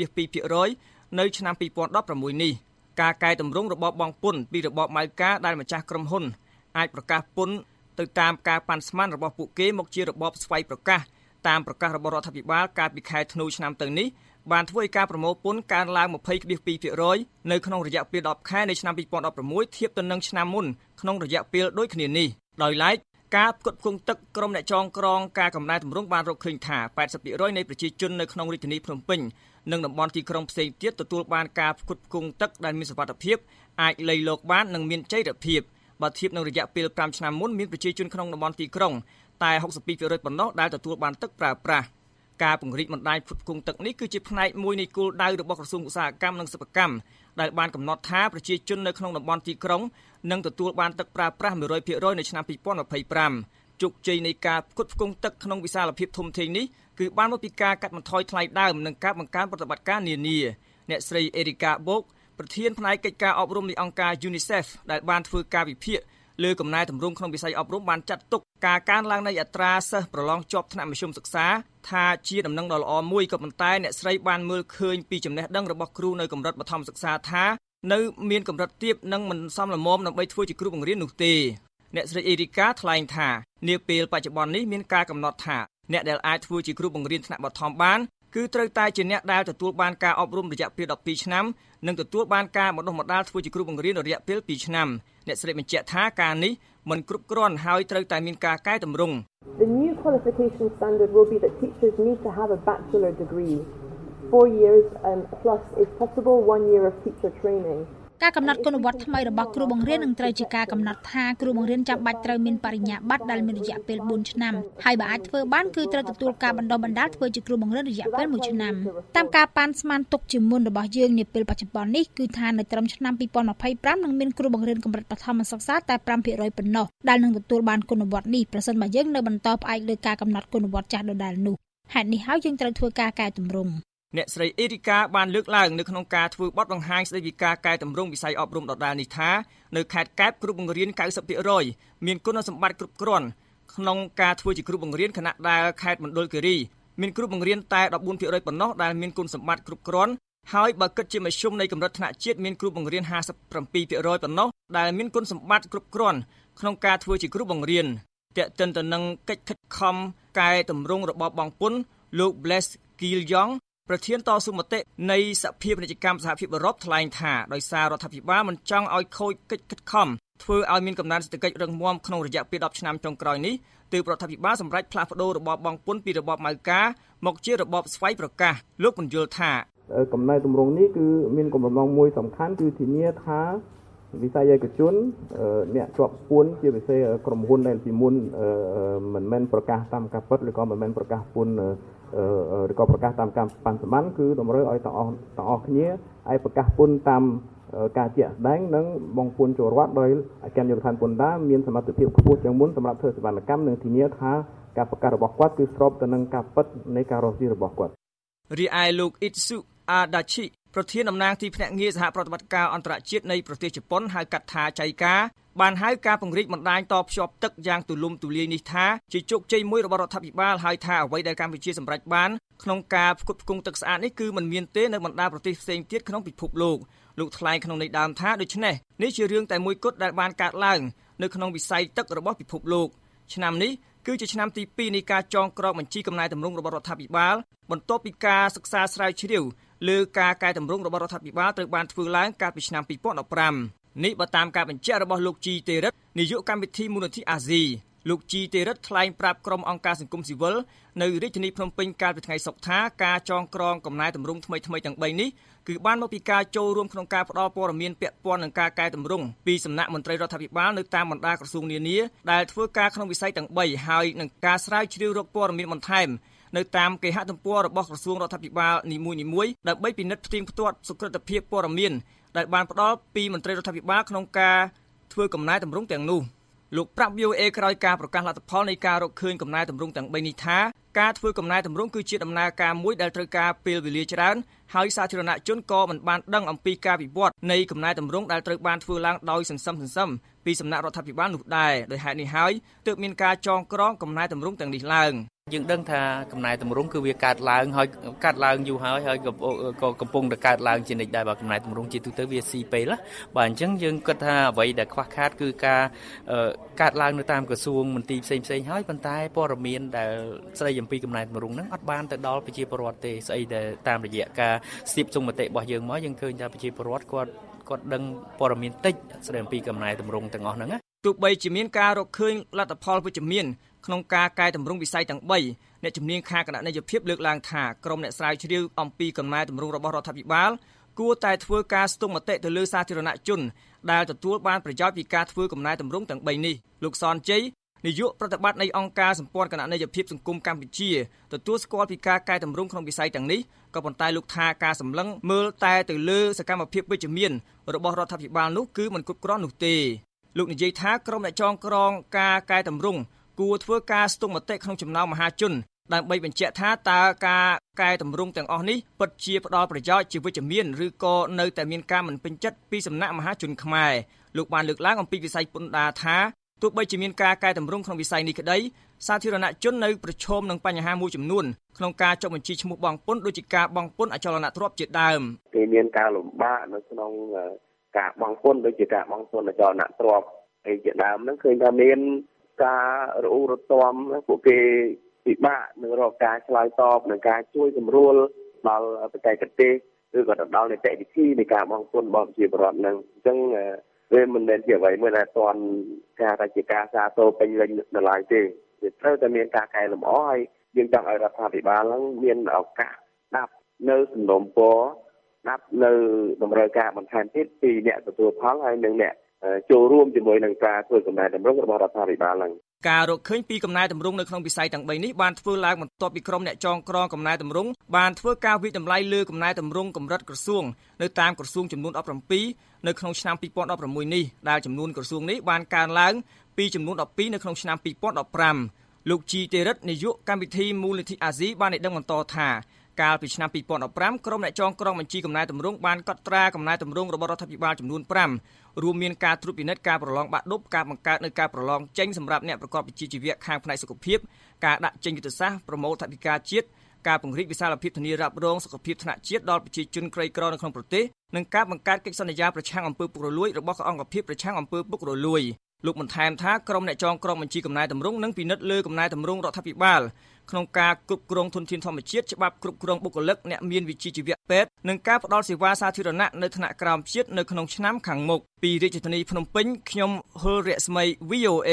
62.2% នៅឆ្នាំ2016នេះការកែតម្រង់របបបង់ពន្ធពីរបបម៉ៅការដែលម្ចាស់ក្រុមហ៊ុនអាចប្រកាសពន្ធទៅតាមការប៉ាន់ស្មានរបស់ពួកគេមកជារបបស្វ័យប្រកាសតាមប្រកាសរបស់រដ្ឋាភិបាលកាលពីខែធ្នូឆ្នាំទៅនេះបានធ្វើឲ្យការប្រមូលពន្ធកើនឡើង 20.2% នៅក្នុងរយៈពេល10ខែនៃឆ្នាំ2016ធៀបទៅនឹងឆ្នាំមុនក្នុងរយៈពេលដូចគ្នានេះដោយឡែកការផ្គត់ផ្គង់ទឹកក្រមអ្នកចងក្រងការកំណែតម្រង់បានរកឃើញថា 80% នៃប្រជាជននៅក្នុងរាជធានីភ្នំពេញនិងតំបន់ទីក្រុងផ្សេងទៀតទទួលបានការផ្គត់ផ្គង់ទឹកដែលមានសុវត្ថិភាពអាចលៃលកបាននិងមានចីរភាពបើធៀបនឹងរយៈពេល5ឆ្នាំមុនមានប្រជាជនក្នុងតំបន់ទីក្រុងតែ 62% ប៉ុណ្ណោះដែលទទួលបានទឹកប្រើប្រាស់ការពង្រីកបណ្ដាញផ្គត់ផ្គង់ទឹកនេះគឺជាផ្នែកមួយនៃគោលដៅរបស់ក្រសួងឧស្សាហកម្មនិងសិប្បកម្មដែលបានកំណត់ថាប្រជាជននៅក្នុងតំបន់ទីក្រុងនឹងទទួលបានទឹកប្រើប្រាស់ 100% នៅឆ្នាំ2025ជោគជ័យនៃការផ្គត់ផ្គង់ទឹកក្នុងវិសាលភាពធំធេងនេះគឺបានមកពីការកាត់បន្ថយថ្លៃដើមនិងការបង្កើនប្រតិបត្តិការនានាអ្នកស្រីអេរីកាបូកប្រធានផ្នែកកិច្ចការអប់រំនៃអង្គការ UNICEF ដែលបានធ្វើការវិភាគលើកំណែតម្រង់ក្នុងវិស័យអប់រំបានចាត់ទុកការកើនឡើងនៃអត្រាសិស្សប្រឡងជាប់ថ្នាក់មធ្យមសិក្សាថាជាដំណឹងដ៏ល្អមួយក៏ប៉ុន្តែអ្នកស្រីបានមើលឃើញពីចំណេះដឹងរបស់គ្រូនៅកម្រិតបឋមសិក្សាថានៅមានកម្រិតទាបនិងមិនសមល្មមដើម្បីធ្វើជាគ្រូបង្រៀននោះទេអ្នកស្រីអេរីកាថ្លែងថានាពេលបច្ចុប្បន្ននេះមានការកំណត់ថាអ្នកដែលអាចធ្វើជាគ្រូបង្រៀនថ្នាក់បឋមបានគឺត្រូវតែជាអ្នកដែលទទួលបានការអប់រំរយៈពេល12ឆ្នាំនិងទទួលបានការបណ្ដុះបណ្ដាលធ្វើជាគ្រូបង្រៀនរយៈពេល2ឆ្នាំអ្នកស្រីបញ្ជាក់ថាការនេះមិនគ្រប់គ្រាន់ហើយត្រូវតែមានការកែតម្រង់ The new qualification standard will be that teachers need to have a bachelor degree 4 years plus if possible 1 year of teacher training ការកំណត់គុណវត្តថ្មីរបស់គ្រូបង្រៀននឹងត្រូវជាការកំណត់ថាគ្រូបង្រៀនចាំបាច់ត្រូវមានបរិញ្ញាបត្រដែលមានរយៈពេល4ឆ្នាំហើយបើអាចធ្វើបានគឺត្រូវទទួលការបណ្ដុះបណ្ដាលធ្វើជាគ្រូបង្រៀនរយៈពេល1ឆ្នាំតាមការប៉ាន់ស្មានទុកជាមុនរបស់យើងនាពេលបច្ចុប្បន្ននេះគឺថានៅត្រឹមឆ្នាំ2025នឹងមានគ្រូបង្រៀនកម្រិតបឋមសិក្សាតែ 5% ប៉ុណ្ណោះដែលនឹងទទួលបានគុណវត្តនេះប្រសិនបើយើងនៅបន្តផ្អែកលើការកំណត់គុណវត្តចាស់ដដែលនោះហេតុនេះហើយយើងត្រូវធ្វើការកែតម្រង់អ្នកស្រីអេរីកាបានលើកឡើងនៅក្នុងការធ្វើបទបង្ហាញស្ដីពីការកែតម្រង់វិស័យអប់រំដដែលនេះថានៅខេត្តកែបគ្រូបង្រៀន 90% មានគុណសម្បត្តិគ្រប់គ្រាន់ក្នុងការធ្វើជាគ្រូបង្រៀនខណៈដែលខេត្តមណ្ឌលគិរីមានគ្រូបង្រៀនតែ 14% ប៉ុណ្ណោះដែលមានគុណសម្បត្តិគ្រប់គ្រាន់ហើយបើគិតជាមធ្យមនៃកម្រិតថ្នាក់ជាតិមានគ្រូបង្រៀន 57% ប៉ុណ្ណោះដែលមានគុណសម្បត្តិគ្រប់គ្រាន់ក្នុងការធ្វើជាគ្រូបង្រៀនទាក់ទិនទៅនឹងកិច្ចខិតខំកែតម្រង់របបបង់ពន្ធលោក Blaise Guillaumeប្រធានតស៊ូមតិនៃសភាពាណិជ្ជកម្មសហភាពអឺរ៉ុបថ្លែងថាដោយសាររដ្ឋាភិបាលមិនចង់ឲ្យខូចកិច្ចខិតខំធ្វើឲ្យមានកំណើនសេដ្ឋកិច្ចរឹងមាំក្នុងរយៈពេល10ឆ្នាំចុងក្រោយនេះទើបរដ្ឋាភិបាលសម្រេចផ្លាស់ប្តូររបបបង់ពន្ធពីរបបម៉ៅការមកជារបបស្វ័យប្រកាសលោកពន្យល់ថាកំណែទម្រង់នេះគឺមានគោលបំណងមួយសំខាន់គឺធានាថាវិស័យឯកជនអ្នកជាប់ពន្ធជាពិសេសក្រុមហ៊ុនដែលពីមុនមិនមែនប្រកាសតាមការពិតឬក៏មិនមែនប្រកាសពន្ធឬក៏ប្រកាសតាមការប៉ាន់ស្មានគឺតម្រូវឲ្យទាំងអស់គ្នាឲ្យប្រកាសពន្ធតាមការជាក់ស្ដែងនិងបង់ពន្ធចូលរដ្ឋដោយអគ្គនាយកដ្ឋានពន្ធដារមានសមត្ថភាពខ្ពស់ជាងមុនសម្រាប់ធ្វើសវនកម្មនិងធានាថាការប្រកាសរបស់គាត់គឺស្របទៅនឹងការពិតនៃការរស់ស៊ីរបស់គាត់រីឯលោកអ៊ីតស៊ូអាដាឈីប្រធានតំណាងទីភ្នាក់ងារសហប្រតិបត្តិការអន្តរជាតិនៃប្រទេសជប៉ុនហៅកាត់ថាចៃការបានហៅការពង្រីកបណ្ដាញតភ្ជាប់ទឹកយ៉ាងទូលំទូលាយនេះថាជាជោគជ័យមួយរបស់រដ្ឋាភិបាលហើយថាអ្វីដែលកម្ពុជាសម្រេចបានក្នុងការផ្គត់ផ្គង់ទឹកស្អាតនេះគឺមិនមានទេនៅបណ្ដាប្រទេសផ្សេងទៀតក្នុងពិភពលោកថ្លែងក្នុងន័យដើមថាដូច្នេះនេះជារឿងតែមួយគត់ដែលបានកើតឡើងនៅក្នុងវិស័យទឹករបស់ពិភពលោកឆ្នាំនេះគឺជាឆ្នាំទី2នៃការចងក្រងបញ្ជីកំណែតម្រង់របស់រដ្ឋាភិបាលបន្ទាប់ពីការសិក្សាស្រាវជ្រាវលើការកែតម្រង់របស់រដ្ឋាភិបាលត្រូវបានធ្វើឡើងកាលពីឆ្នាំ2015នេះបើតាមការបញ្ជាក់របស់លោកជីតេរិតនាយកកម្មវិធីមូលនិធិអាស៊ីលោកជីតេរិតថ្លែងប្រាប់ក្រុមអង្គការសង្គមស៊ីវិលនៅរាជធានីភ្នំពេញកាលពីថ្ងៃសុក្រថាការចងក្រងកំណែតម្រង់ថ្មីៗទាំង3នេះគឺបានមកពីការចូលរួមក្នុងការផ្តល់ព័ត៌មានពាក់ព័ន្ធនឹងការកែតម្រង់ពីសំណាក់មន្ត្រីរដ្ឋាភិបាលនៅតាមបណ្ដាក្រសួងនានាដែលធ្វើការក្នុងវិស័យទាំង3ហើយនឹងការស្រាវជ្រាវរកព័ត៌មានបន្ថែមនៅតាមគេហទំព័ររបស់ក្រសួងរដ្ឋាភិបាលនីមួយៗដើម្បីពិនិត្យផ្ទៀងផ្ទាត់សុក្រឹតភាពព័ត៌មានដែលបានផ្ដល់ពីមន្ត្រីរដ្ឋាភិបាលក្នុងការធ្វើកំណែតម្រង់ទាំងនោះលោកប្រាប់ VOA ក្រោយការប្រកាសលទ្ធផលនៃការរកឃើញកំណែតម្រង់ទាំង3នេះថាការធ្វើកំណែតម្រង់គឺជាដំណើរការមួយដែលត្រូវការពេលវេលាច្រើនហើយសាធារណជនក៏មិនបានដឹងអំពីការវិវត្តនៃកំណែតម្រង់ដែលត្រូវបានធ្វើឡើងដោយសន្សឹមពីសំណាក់រដ្ឋាភិបាលនោះដែរដោយហេតុនេះហើយទើបមានការចងក្រងកំណែតម្រង់ទាំងនេះឡើងយើងដឹងថាកំណែតម្រង់គឺវាកើតឡើងហើយកាត់ឡើងយូរហើយក៏កំពុងតែកើតឡើងជានិច្ចដែរបើកំណែតម្រង់ជាទូទៅវាស៊ីពេលបាទអញ្ចឹងយើងគិតថាអ្វីដែលខ្វះខាតគឺការកើតឡើងនៅតាមក្រសួងមន្ទីរផ្សេងៗហើយប៉ុន្តែព័ត៌មានដែលស្ដីអំពីកំណែតម្រង់ហ្នឹងអត់បានទៅដល់ប្រជាពលរដ្ឋទេស្អីដែលតាមរយៈការស្ទាបសុំមតិរបស់យើងមកយើងឃើញថាប្រជាពលរដ្ឋគាត់ដឹងព័ត៌មានតិចស្ដីអំពីកំណែតម្រង់ទាំងអស់ហ្នឹងទោះបីជាមានការរកឃើញលទ្ធផលវិជ្ជមានក្នុងការកែតម្រង់វិស័យទាំង3អ្នកជំនាញខាងគណនេយ្យភាពលើកឡើងថាក្រុមអ្នកស្រាវជ្រាវអំពីកំណែតម្រង់របស់រដ្ឋាភិបាលគួរតែធ្វើការស្ទង់មតិទៅលើសាធារណជនដែលទទួលបានប្រយោជន៍ពីការធ្វើកំណែតម្រង់ទាំង3នេះលោកសនជ័យនាយកប្រតិបត្តិនៃអង្គការសម្ព័ន្ធគណនេយ្យភាពសង្គមកម្ពុជាទទួលស្គាល់ពីការកែតម្រង់ក្នុងវិស័យទាំងនេះក៏ប៉ុន្តែលោកថាការសម្លឹងមើលតែទៅលើសកម្មភាពវិជ្ជមានរបស់រដ្ឋាភិបាលនោះគឺមិនគ្រប់គ្រាន់នោះទេលោកនិយាយថាក្រុមអ្នកចងក្រងការកែតម្រង់គួរធ្វើការស្ទង់មតិក្នុងចំណោមមហាជនដើម្បីបញ្ជាក់ថាតើការកែតម្រង់ទាំងអស់នេះពិតជាផ្ដល់ប្រយោជន៍ជាវិជ្ជមានឬក៏នៅតែមានការមិនពេញចិត្តពីសំណាក់មហាជនខ្មែរលោកបានលើកឡើងអំពីវិស័យពន្ធដារថាទោះបីជាមានការកែតម្រង់ក្នុងវិស័យនេះក្តីសាធារណជននៅប្រឈមនឹងបញ្ហាមួយចំនួនក្នុងការចុះបញ្ជីឈ្មោះបង់ពន្ធដូចជាការបង់ពន្ធអចលនទ្រព្យជាដើមគេមានការលំបាកនៅក្នុងការបង់ពន្ធដូចជាការបង់ពន្ធអចលនទ្រព្យឯជាដើមហ្នឹងឃើញថាមានការរអ៊ូរទាំពួកគេពិបាកនឹងរកការឆ្លើយតបនឹងការជួយសម្រួលដល់បច្ចេកទេសឬក៏ដល់នីតិវិធីនៃការបង់ពន្ធរបស់ប្រជាពលរដ្ឋនឹងអញ្ចឹងវាមិនមែនជាអ្វីមួយដែលអត់ទាន់ការរាជការសាទរពេញលេញនៅឡើយទេវាត្រូវតែមានការកែលម្អហើយយើងចង់ឲ្យរដ្ឋាភិបាលហ្នឹងមានឱកាសដាប់នៅសំណុំពរដាប់នៅតម្រូវការបន្ថែមទៀតពីអ្នកទទួលផលហើយនិងអ្នកចូលរួមជាមួយនឹងការធ្វើកំណែតម្រង់របស់រដ្ឋាភិបាលហ្នឹងការរកឃើញពីកំណែតម្រង់នៅក្នុងវិស័យទាំង3នេះបានធ្វើឡើងបន្ទាប់ពីក្រុមអ្នកចងក្រងកំណែតម្រង់បានធ្វើការវិតម្លៃលើកំណែតម្រង់កម្រិតក្រសួងនៅតាមក្រសួងចំនួន17នៅក្នុងឆ្នាំ2016នេះដែលចំនួនក្រសួងនេះបានកើនឡើងពីចំនួន12នៅក្នុងឆ្នាំ2015លោកជីទេរិតនាយកកម្មវិធីមូលនិធិអាស៊ីបានឲ្យដឹងបន្តថាកាលពីឆ្នាំ2015ក្រុមអ្នកចងក្រងបញ្ជីកំណែតម្រង់បានកត់ត្រាកំណែតម្រង់របស់រដ្ឋាភិបាលចំនួន5រួមមានការត្រួតពិនិត្យការប្រឡងបាក់ឌុបការបង្កើតនៅការប្រឡងចេញសម្រាប់អ្នកប្រកបវិជ្ជាជីវៈខាងផ្នែកសុខភាពការដាក់ចេញយុទ្ធសាស្ត្រប្រមូលថវិកាជាតិការពង្រីកវិសាលភាពធានារ៉ាប់រងសុខភាពថ្នាក់ជាតិដល់ប្រជាជនក្រីក្រនៅក្នុងប្រទេសនិងការបង្កើតកិច្ចសន្យាប្រឆាំងអំពើពុករលួយរបស់អង្គភាពប្រឆាំងអំពើពុករលួយលោកបន្ថែមថាក្រុមអ្នកចងក្រងបញ្ជីកំណែតម្រង់នឹងពិនិត្យលើកំណែតម្រង់រដ្ឋាភិបាលក្នុងការគ្រប់គ្រងធនធានធម្មជាតិច្បាប់គ្រប់គ្រងបុគ្គលិកអ្នកមានវិជ្ជាជីវៈពេទ្យនិងការផ្តល់សេវាសាធារណៈនៅថ្នាក់ក្រោមជាតិនៅក្នុងឆ្នាំខាងមុខពីរាជធានីភ្នំពេញខ្ញុំហុលរស្មី VOA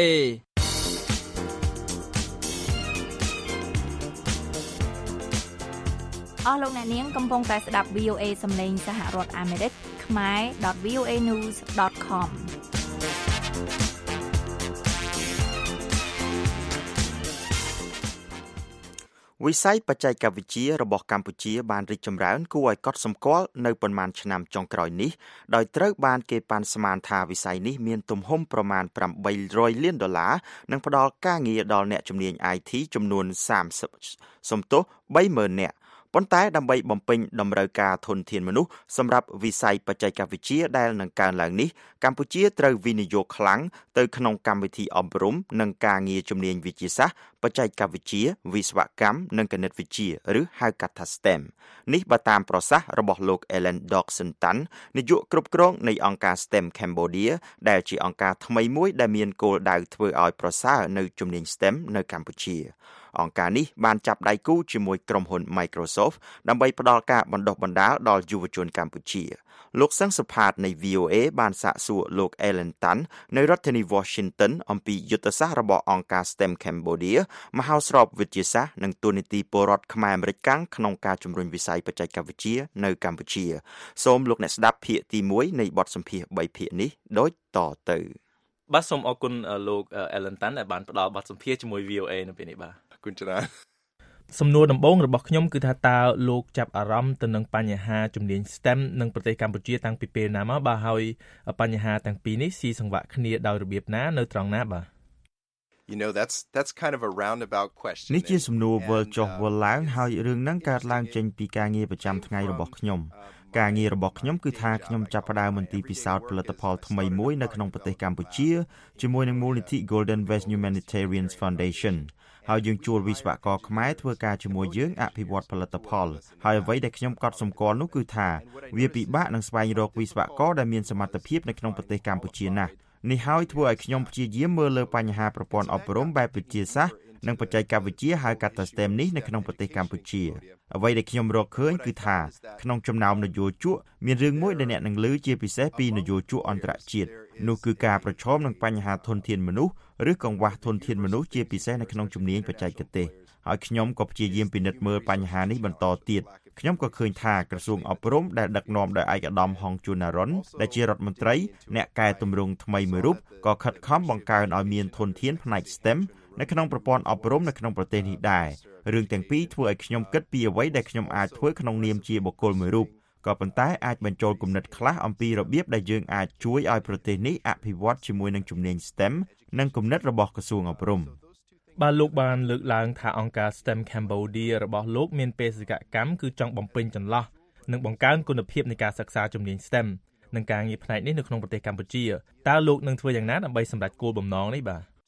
អស់លោកអ្នកនាងកំពុងតែស្ដាប់ VOA សំឡេងសហរដ្ឋអាមេរិកខ្មែរ.voanews.com វិស័យបច្ចេកវិទ្យារបស់កម្ពុជាបានរីកចម្រើនគួរឲ្យកត់សម្គាល់នៅប៉ុន្មានឆ្នាំចុងក្រោយនេះដោយត្រូវបានគេប៉ាន់ស្មានថាវិស័យនេះមានទំហំប្រមាណ$800 លាននិងផ្ដល់ការងារដល់អ្នកជំនាញ IT ចំនួន30,000 នាក់ប៉ុន្តែដើម្បីបំពេញតម្រូវការធនធានមនុស្សសម្រាប់វិស័យបច្ចេកវិទ្យាដែលនឹងកើនឡើងនេះកម្ពុជាត្រូវវិនិយោគខ្លាំងទៅក្នុងកម្មវិធីអប់រំនិងការងារជំនាញវិទ្យាសាស្ត្របច្ចេកវិទ្យាវិស្វកម្មនិងគណិតវិទ្យាឬហៅកាត់ថា STEM នេះបើតាមប្រសាសន៍របស់លោក Ellen Doxon-Tan នាយកគ្រប់គ្រងនៃអង្គការ STEM Cambodia ដែលជាអង្គការថ្មីមួយដែលមានគោលដៅធ្វើឲ្យប្រសើរនៅជំនាញ STEM នៅកម្ពុជាអង្គការនេះបានចាប់ដៃគូជាមួយក្រុមហ៊ុន Microsoft ដើម្បីផ្ដល់ការបណ្ដុះបណ្ដាលដល់យុវជនកម្ពុជាលោកសឹងសុផាតនៃ VOA បានសាកសួរលោក Ellen Tan នៅរដ្ឋធានី Washington អំពីយុទ្ធសាស្ត្ររបស់អង្គការ STEM Cambodia មហោស្រពវិទ្យាសាស្ត្រនិងទូនីតិពលរដ្ឋខ្មែរអាមេរិកកាំងក្នុងការជំរុញវិស័យបច្ចេកវិទ្យានៅកម្ពុជាសូមលោកអ្នកស្ដាប់ភាគទី1នៃបទសម្ភាសន៍3ភាគនេះដូចតទៅបាទសូមអរគុណលោក Ellen Tan ដែលបានផ្ដល់បទសម្ភាសន៍ជាមួយ VOA នៅពេលនេះបាទអរគុណច្រើនសំណួរដំបូងរបស់ខ្ញុំគឺថាតើលោកចាប់អារម្មណ៍ទៅនឹងបញ្ហាជំនាញ STEM នៅប្រទេសកម្ពុជាតាំងពីពេលណាមកបាទហើយបញ្ហាទាំងពីរនេះស៊ីសង្វាក់គ្នាដោយរបៀបណានៅត្រង់ណាបាទ You know that's kind of a roundabout question នេះជាសំណួរវិលចុះវិលឡើងហើយរឿងហ្នឹងកើតឡើងចេញពីការងារប្រចាំថ្ងៃរបស់ខ្ញុំការងាររបស់ខ្ញុំគឺថាខ្ញុំចាប់ផ្ដើមមន្ទីរពិសោធន៍ផលិតផលថ្មីមួយនៅក្នុងប្រទេសកម្ពុជាជាមួយនឹងមូលនិធិ Golden West Humanitarian Foundation ហើយយើងជួលវិស្វករខ្មែរធ្វើការជាមួយយើងអភិវឌ្ឍផលិតផលហើយអ្វីដែលខ្ញុំកត់សម្គាល់នោះគឺថាវាពិបាកនឹងស្វែងរកវិស្វករដែលមានសមត្ថភាពនៅក្នុងប្រទេសកម្ពុជាណាស់នេះហើយធ្វើឲ្យខ្ញុំព្យាយាមមើលលើបញ្ហាប្រព័ន្ធអប់រំបែបវិទ្យាសាស្ត្រនិងបច្ចេកវិទ្យាហៅកាត់ថា STEM នេះនៅក្នុងប្រទេសកម្ពុជាអ្វីដែលខ្ញុំរកឃើញគឺថាក្នុងចំណោមនយោជកមានរឿងមួយដែលអ្នកនឹងឮជាពិសេសពីនយោជកអន្តរជាតិនោះគឺការប្រឈមនឹងបញ្ហាធនធានមនុស្សឬកង្វះធនធានមនុស្សជាពិសេសនៅក្នុងជំនាញបច្ចេកទេសហើយខ្ញុំក៏ព្យាយាមពិនិត្យមើលបញ្ហានេះបន្តទៀតខ្ញុំក៏ឃើញថាក្រសួងអប់រំដែលដឹកនាំដោយឯកឧត្តមហងជួនណារុនដែលជារដ្ឋមន្ត្រីអ្នកកែតម្រង់ថ្មីមួយរូបក៏ខិតខំបង្កើនឲ្យមានធនធានផ្នែក STEM នៅក្នុងប្រព័ន្ធអប់រំនៅក្នុងប្រទេសនេះដែររឿងទាំងពីរធ្វើឲ្យខ្ញុំគិតពីអ្វីដែលខ្ញុំអាចធ្វើក្នុងនាមជាបុគ្គលមួយរូបក៏ប៉ុន្តែអាចបញ្ចូលគំនិតខ្លះអំពីរបៀបដែលយើងអាចជួយឲ្យប្រទេសនេះអភិវឌ្ឍជាមួយនឹងជំនាញ STEM និងគំនិតរបស់ក្រសួងអប់រំបាទលោកបានលើកឡើងថាអង្គការ STEM Cambodia របស់លោកមានបេសកកម្មគឺចង់បំពេញចន្លោះនិងបង្កើនគុណភាពនៃការសិក្សាជំនាញ STEM និងការងារផ្នែកនេះនៅក្នុងប្រទេសកម្ពុជាតើលោកនឹងធ្វើយ៉ាងណាដើម្បីសម្រេចគោលបំណងនេះបាទ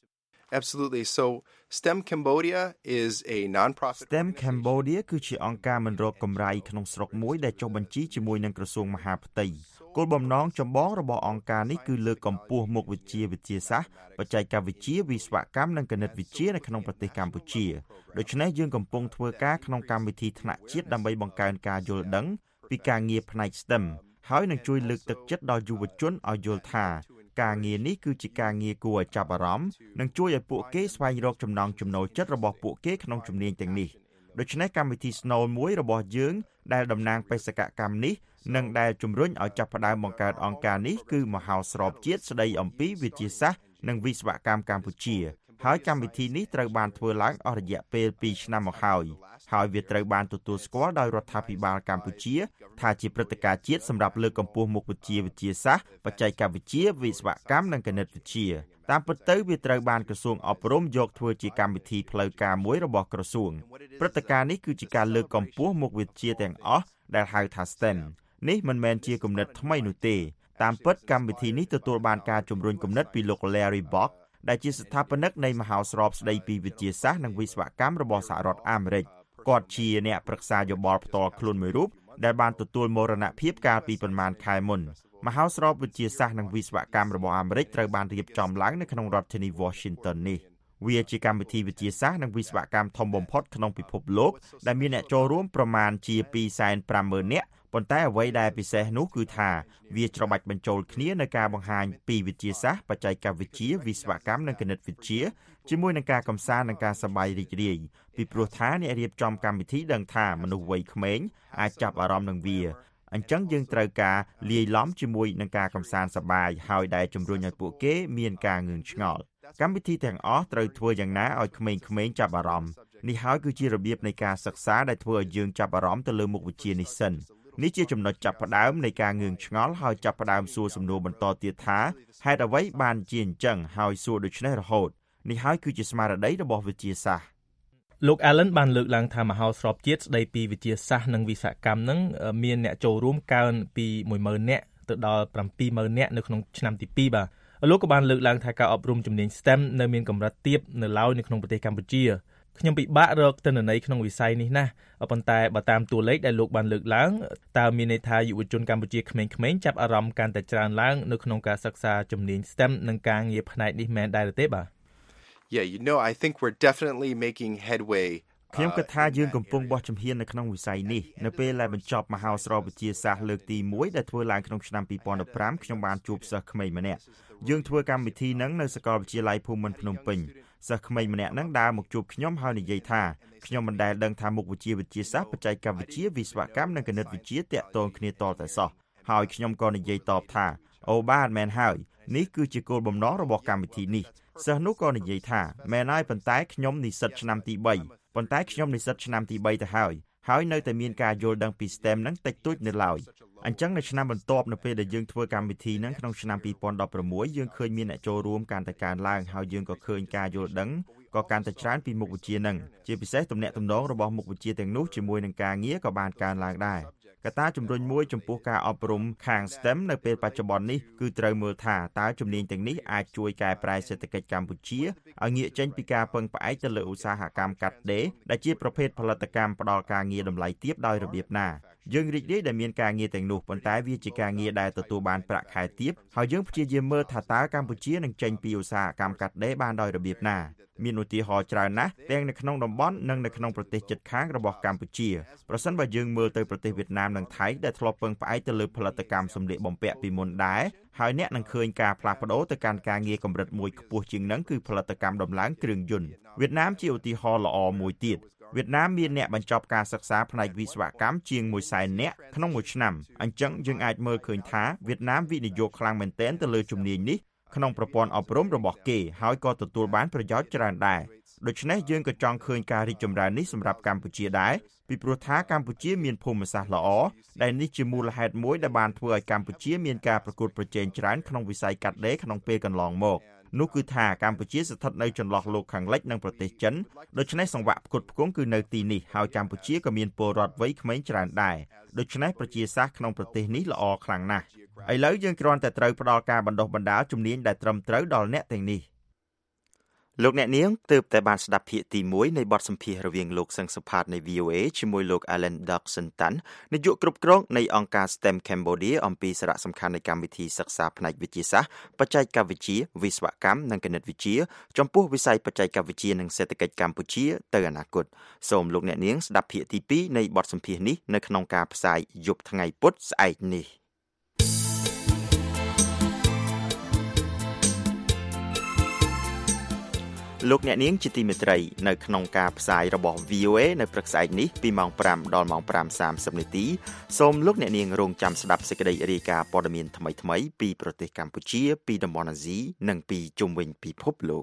Absolutely. So STEM Cambodia is a non-profit STEM Cambodia គឺជាអង្គការមិនរកកម្រៃក្នុងស្រុកមួយដែលចុះបញ្ជីជាមួយនឹងក្រសួងមហាផ្ទៃគោលបំណងចម្បងរបស់អង្គការនេះគឺលើកកម្ពស់មុខវិជ្ជាវិទ្យាសាស្ត្របច្ចេកវិទ្យាវិស្វកម្មនិងគណិតវិទ្យានៅក្នុងប្រទេសកម្ពុជាដូច្នេះយើងកំពុងធ្វើការក្នុងកម្មវិធីថ្នាក់ជាតិដើម្បីបង្កើនការយល់ដឹងពីការងារផ្នែក STEM ហើយនឹងជួយលើកទឹកចិត្តដល់យុវជនឲ្យយល់ថាការងារនេះគឺជាការងារគួរឲ្យចាប់អារម្មណ៍និងជួយឲ្យពួកគេស្វែងរកចំណង់ចំណូលចិត្តរបស់ពួកគេក្នុងជំនាញទាំងនេះដូច្នេះកម្មវិធី Snow មួយរបស់យើងដែលតំណាងបេសកកម្មនេះនិងដែលជំរុញឲ្យចាប់ផ្ដើមបង្កើតអង្គការនេះគឺមហោស្រពជាតិស្ដីអំពីវិទ្យាសាស្ត្រនិងវិស្វកម្មកម្ពុជាហើយកម្មវិធីនេះត្រូវបានធ្វើឡើងអស់រយៈពេល2ឆ្នាំមកហើយវាត្រូវបានទទួលស្គាល់ដោយរដ្ឋាភិបាលកម្ពុជាថាជាព្រឹត្តិការណ៍ជាតិសម្រាប់លើកកម្ពស់មុខវិជ្ជាវិទ្យាសាស្ត្របច្ចេកវិទ្យាវិស្វកម្មនិងគណិតវិទ្យាតាមពិតទៅវាត្រូវបានក្រសួងអប់រំយកធ្វើជាកម្មវិធីផ្លូវការមួយរបស់ក្រសួងព្រឹត្តិការណ៍នេះគឺជាការលើកកម្ពស់មុខវិជ្ជាទាំងអស់ដែលហៅថា STEM នេះមិនមែនជាគំនិតថ្មីនោះទេតាមពិតកម្មវិធីនេះទទួលបានការជំរុញគំនិតពីលោក Larry Bock ដែលជាស្ថាបនិកនៃមហោស្រពស្ដីពីវិទ្យាសាស្ត្រនិងវិស្វកម្មរបស់សហរដ្ឋអាមេរិកគាត់ជាអ្នកប្រឹក្សាយោបល់ផ្ទាល់ខ្លួនមួយរូបដែលបានទទួលមរណភាពកាលពីប្រមាណខែមុនមហោស្រពវិទ្យាសាស្ត្រនិងវិស្វកម្មរបស់អាមេរិកត្រូវបានរៀបចំឡើងនៅក្នុងរដ្ឋធានី Washington នេះវាជាកម្មវិធីវិទ្យាសាស្ត្រនិងវិស្វកម្មធំបំផុតក្នុងពិភពលោកដែលមានអ្នកចូលរួមប្រមាណជា 250,000 នាក់ប៉ុន្តែអ្វីដែលពិសេសនោះគឺថាវាច្របាច់បញ្ចូលគ្នានៅការបង្ហាញពីវិទ្យាសាស្ត្របច្ចេកវិទ្យាវិស្វកម្មនិងគណិតវិទ្យាជាមួយនឹងការកម្សាន្តនិងការសប្បាយរីករាយពីព្រោះថាអ្នករៀបចំកម្មវិធីដឹងថាមនុស្សវ័យក្មេងអាចចាប់អារម្មណ៍នឹងវាអញ្ចឹងយើងត្រូវការលាយឡំជាមួយនឹងការកម្សាន្តសប្បាយហើយដែលជំរុញឲ្យពួកគេមានការងឿងឆ្ងល់កម្មវិធីទាំងអស់ត្រូវធ្វើយ៉ាងណាឲ្យក្មេងៗចាប់អារម្មណ៍នេះហើយគឺជារបៀបនៃការសិក្សាដែលធ្វើឲ្យយើងចាប់អារម្មណ៍ទៅលើមុខវិជ្ជានេះសិននេះជាចំណុចចាប់ផ្ដើមនៃការងឿងឆ្ងល់ហើយចាប់ផ្ដើមសួរសំណួរបន្តទៀតថាហេតុអ្វីបានជាអញ្ចឹងហើយសួរដូច្នេះរហូតនេះហើយគឺជាស្មារតីរបស់វិទ្យាសាស្ត្រលោក Allen បានលើកឡើងថាមហោស្រពជាតិស្ដីពីវិទ្យាសាស្ត្រនិងវិស្វកម្មនឹងមានអ្នកចូលរួមកើនពី 10,000 នាក់ទៅដល់ 70,000 នាក់នៅក្នុងឆ្នាំទី2បាទលោកក៏បានលើកឡើងថាការអប់រំជំនាញ STEM នៅមានកម្រិតទាបនៅឡើយនៅក្នុងប្រទេសកម្ពុជាខ្ញុំពិបាករកទិន្នន័យក្នុងវិស័យនេះណាស់ប៉ុន្តែបើតាមតួលេខដែលលោកបានលើកឡើងតើមានន័យថាយុវជនកម្ពុជាក្មេងៗចាប់អារម្មណ៍កាន់តែច្រើនឡើងនៅក្នុងការសិក្សាជំនាញ STEM និងការងារផ្នែកនេះមែនដែរទេបាទ Yeah, I think we're definitely making headway. ខ្ញុំគិតថាយើងកំពុងបោះជំហាននៅក្នុងវិស័យនេះនៅពេលដែលបញ្ចប់មហោស្រពវិទ្យាសាស្ត្រលើកទី1ដែលធ្វើឡើងក្នុងឆ្នាំ2015ខ្ញុំបានជួបសិស្សក្មេងម្នាក់យើងធ្វើកម្មវិធីនឹងនៅសាកលវិទ្យាល័យភូមិន្ទភ្នំពេញសិស្សក្មេងម្នាក់នឹងដើរមកជួបខ្ញុំហើយនិយាយថាខ្ញុំមិនដែលដឹងថាមុខវិជ្ជាវិទ្យាសាស្ត្របច្ចេកវិទ្យាវិស្វកម្មនិងគណិតវិទ្យាតាក់ទងគ្នាតតែសោះហើយខ្ញុំក៏និយាយតបថាអូបាទមែនហើយនេះគឺជាគោលបំណងរបស់កម្មវិធីនេះសិស្សនោះក៏និយាយថាមែនហើយប៉ុន្តែខ្ញុំនិស្សិតឆ្នាំទី3ទៅហើយនៅតែមានការយល់ដឹងពី STEM នឹងតិចតួចនៅឡើយអញ្ចឹងនៅឆ្នាំបន្ទាប់នៅពេលដែលយើងធ្វើកម្មវិធីនឹងក្នុងឆ្នាំ2016យើងឃើញមានអ្នកចូលរួមកាន់តែកើនឡើងហើយយើងក៏ឃើញការយល់ដឹងក៏កាន់តែច្រើនពីមុខវិជ្ជានឹងជាពិសេសទំនាក់ទំនងរបស់មុខវិជ្ជាទាំងនោះជាមួយនឹងការងារក៏បានកើនឡើងដែរកត្តាជំរុញមួយចំពោះការអប់រំខាង STEM នៅពេលបច្ចុប្បន្ននេះគឺត្រូវមើលថាតើជំនាញទាំងនេះអាចជួយកែប្រែសេដ្ឋកិច្ចកម្ពុជាឲ្យងាកចេញពីការពឹងផ្អែកទៅលើឧស្សាហកម្មកាត់ដេរដែលជាប្រភេទផលិតកម្មផ្ដល់ការងារតម្លៃទាបដោយរបៀបណាយើងរីករាយដែលមានការងារទាំងនោះប៉ុន្តែវាជាការងារដែលទទួលបានប្រាក់ខែទាបហើយយើងព្យាយាមមើលថាតើកម្ពុជានឹងចេញពីឧស្សាហកម្មកាត់ដេរបានដោយរបៀបណាមានឧទាហរណ៍ច្រើនណាស់ទាំងនៅក្នុងតំបន់និងនៅក្នុងប្រទេសជិតខាងរបស់កម្ពុជាប្រសិនបើយើងមើលទៅប្រទេសវៀតណាមនិងថៃដែលធ្លាប់ពឹងផ្អែកទៅលើផលិតកម្មសម្លៀកបំពាក់ពីមុនដែរហើយអ្នកនឹងឃើញការផ្លាស់ប្ដូរទៅកាន់ការងារកម្រិតមួយខ្ពស់ជាងនឹងគឺផលិតកម្មដំឡើងគ្រឿងយន្តវៀតណាមជាឧទាហរណ៍ល្អមួយទៀតវៀតណាមមានអ្នកបញ្ចប់ការសិក្សាផ្នែកវិស្វកម្មជាង 100,000 នាក់ក្នុងមួយឆ្នាំអញ្ចឹងយើងអាចមើលឃើញថាវៀតណាមវិនិយោគខ្លាំងមែនទែនទៅលើជំនាញនេះក្នុងប្រព័ន្ធអប់រំរបស់គេហើយក៏ទទួលបានប្រយោជន៍ច្រើនដែរដូច្នេះយើងក៏ចង់ឃើញការរីកចម្រើននេះសម្រាប់កម្ពុជាដែរពីព្រោះថាកម្ពុជាមានភូមិសាស្ត្រល្អដែលនេះជាមូលហេតុមួយដែលបានធ្វើឲ្យកម្ពុជាមានការប្រកួតប្រជែងច្រើនក្នុងវិស័យកាត់ដេរក្នុងពេលកន្លងមកនោះគឺថាកម្ពុជាស្ថិតនៅចន្លោះលោកខាងលិចនិងប្រទេសចិនដូច្នេះសង្វាក់ផ្គត់ផ្គង់គឺនៅទីនេះហើយកម្ពុជាក៏មានពលរដ្ឋវ័យក្មេងច្រើនដែរដូច្នេះប្រជាសាស្ត្រក្នុងប្រទេសនេះល្អខ្លាំងណាស់ឥឡូវយើងគ្រាន់តែត្រូវផ្ដល់ការបណ្ដុះបណ្ដាលជំនាញដែលត្រឹមត្រូវដល់អ្នកទាំងនេះលោកអ្នកនាងទើបតែបានស្ដាប់ភាគទី1នៃបទសម្ភាសន៍រវាងលោកសឹងសុផាតនៃ VOA ជាមួយលោក Alan Doxson-Tan នាយកគ្រប់គ្រងនៃអង្គការ STEM Cambodia អំពីសារៈសំខាន់នៃកម្មវិធីសិក្សាផ្នែកវិទ្យាសាស្ត្របច្ចេកវិទ្យាវិស្វកម្មនិងគណិតវិទ្យាចំពោះវិស័យបច្ចេកវិទ្យានិងសេដ្ឋកិច្ចកម្ពុជាទៅអនាគតសូមលោកអ្នកនាងស្ដាប់ភាគទី2នៃបទសម្ភាសន៍នេះនៅក្នុងការផ្សាយយប់ថ្ងៃពុធស្អែកនេះលោកអ្នកនាងជាទីមេត្រីនៅក្នុងការផ្សាយរបស់ VOA នៅព្រឹកស្អែកនេះពីម៉ោង5ដល់ម៉ោង 5:30 នាទីសូមលោកអ្នកនាងរងចាំស្ដាប់សេចក្តីរាយការណ៍ព័ត៌មានថ្មីៗពីប្រទេសកម្ពុជាពីតំបន់អាស៊ីនិងពីជុំវិញពិភពលោក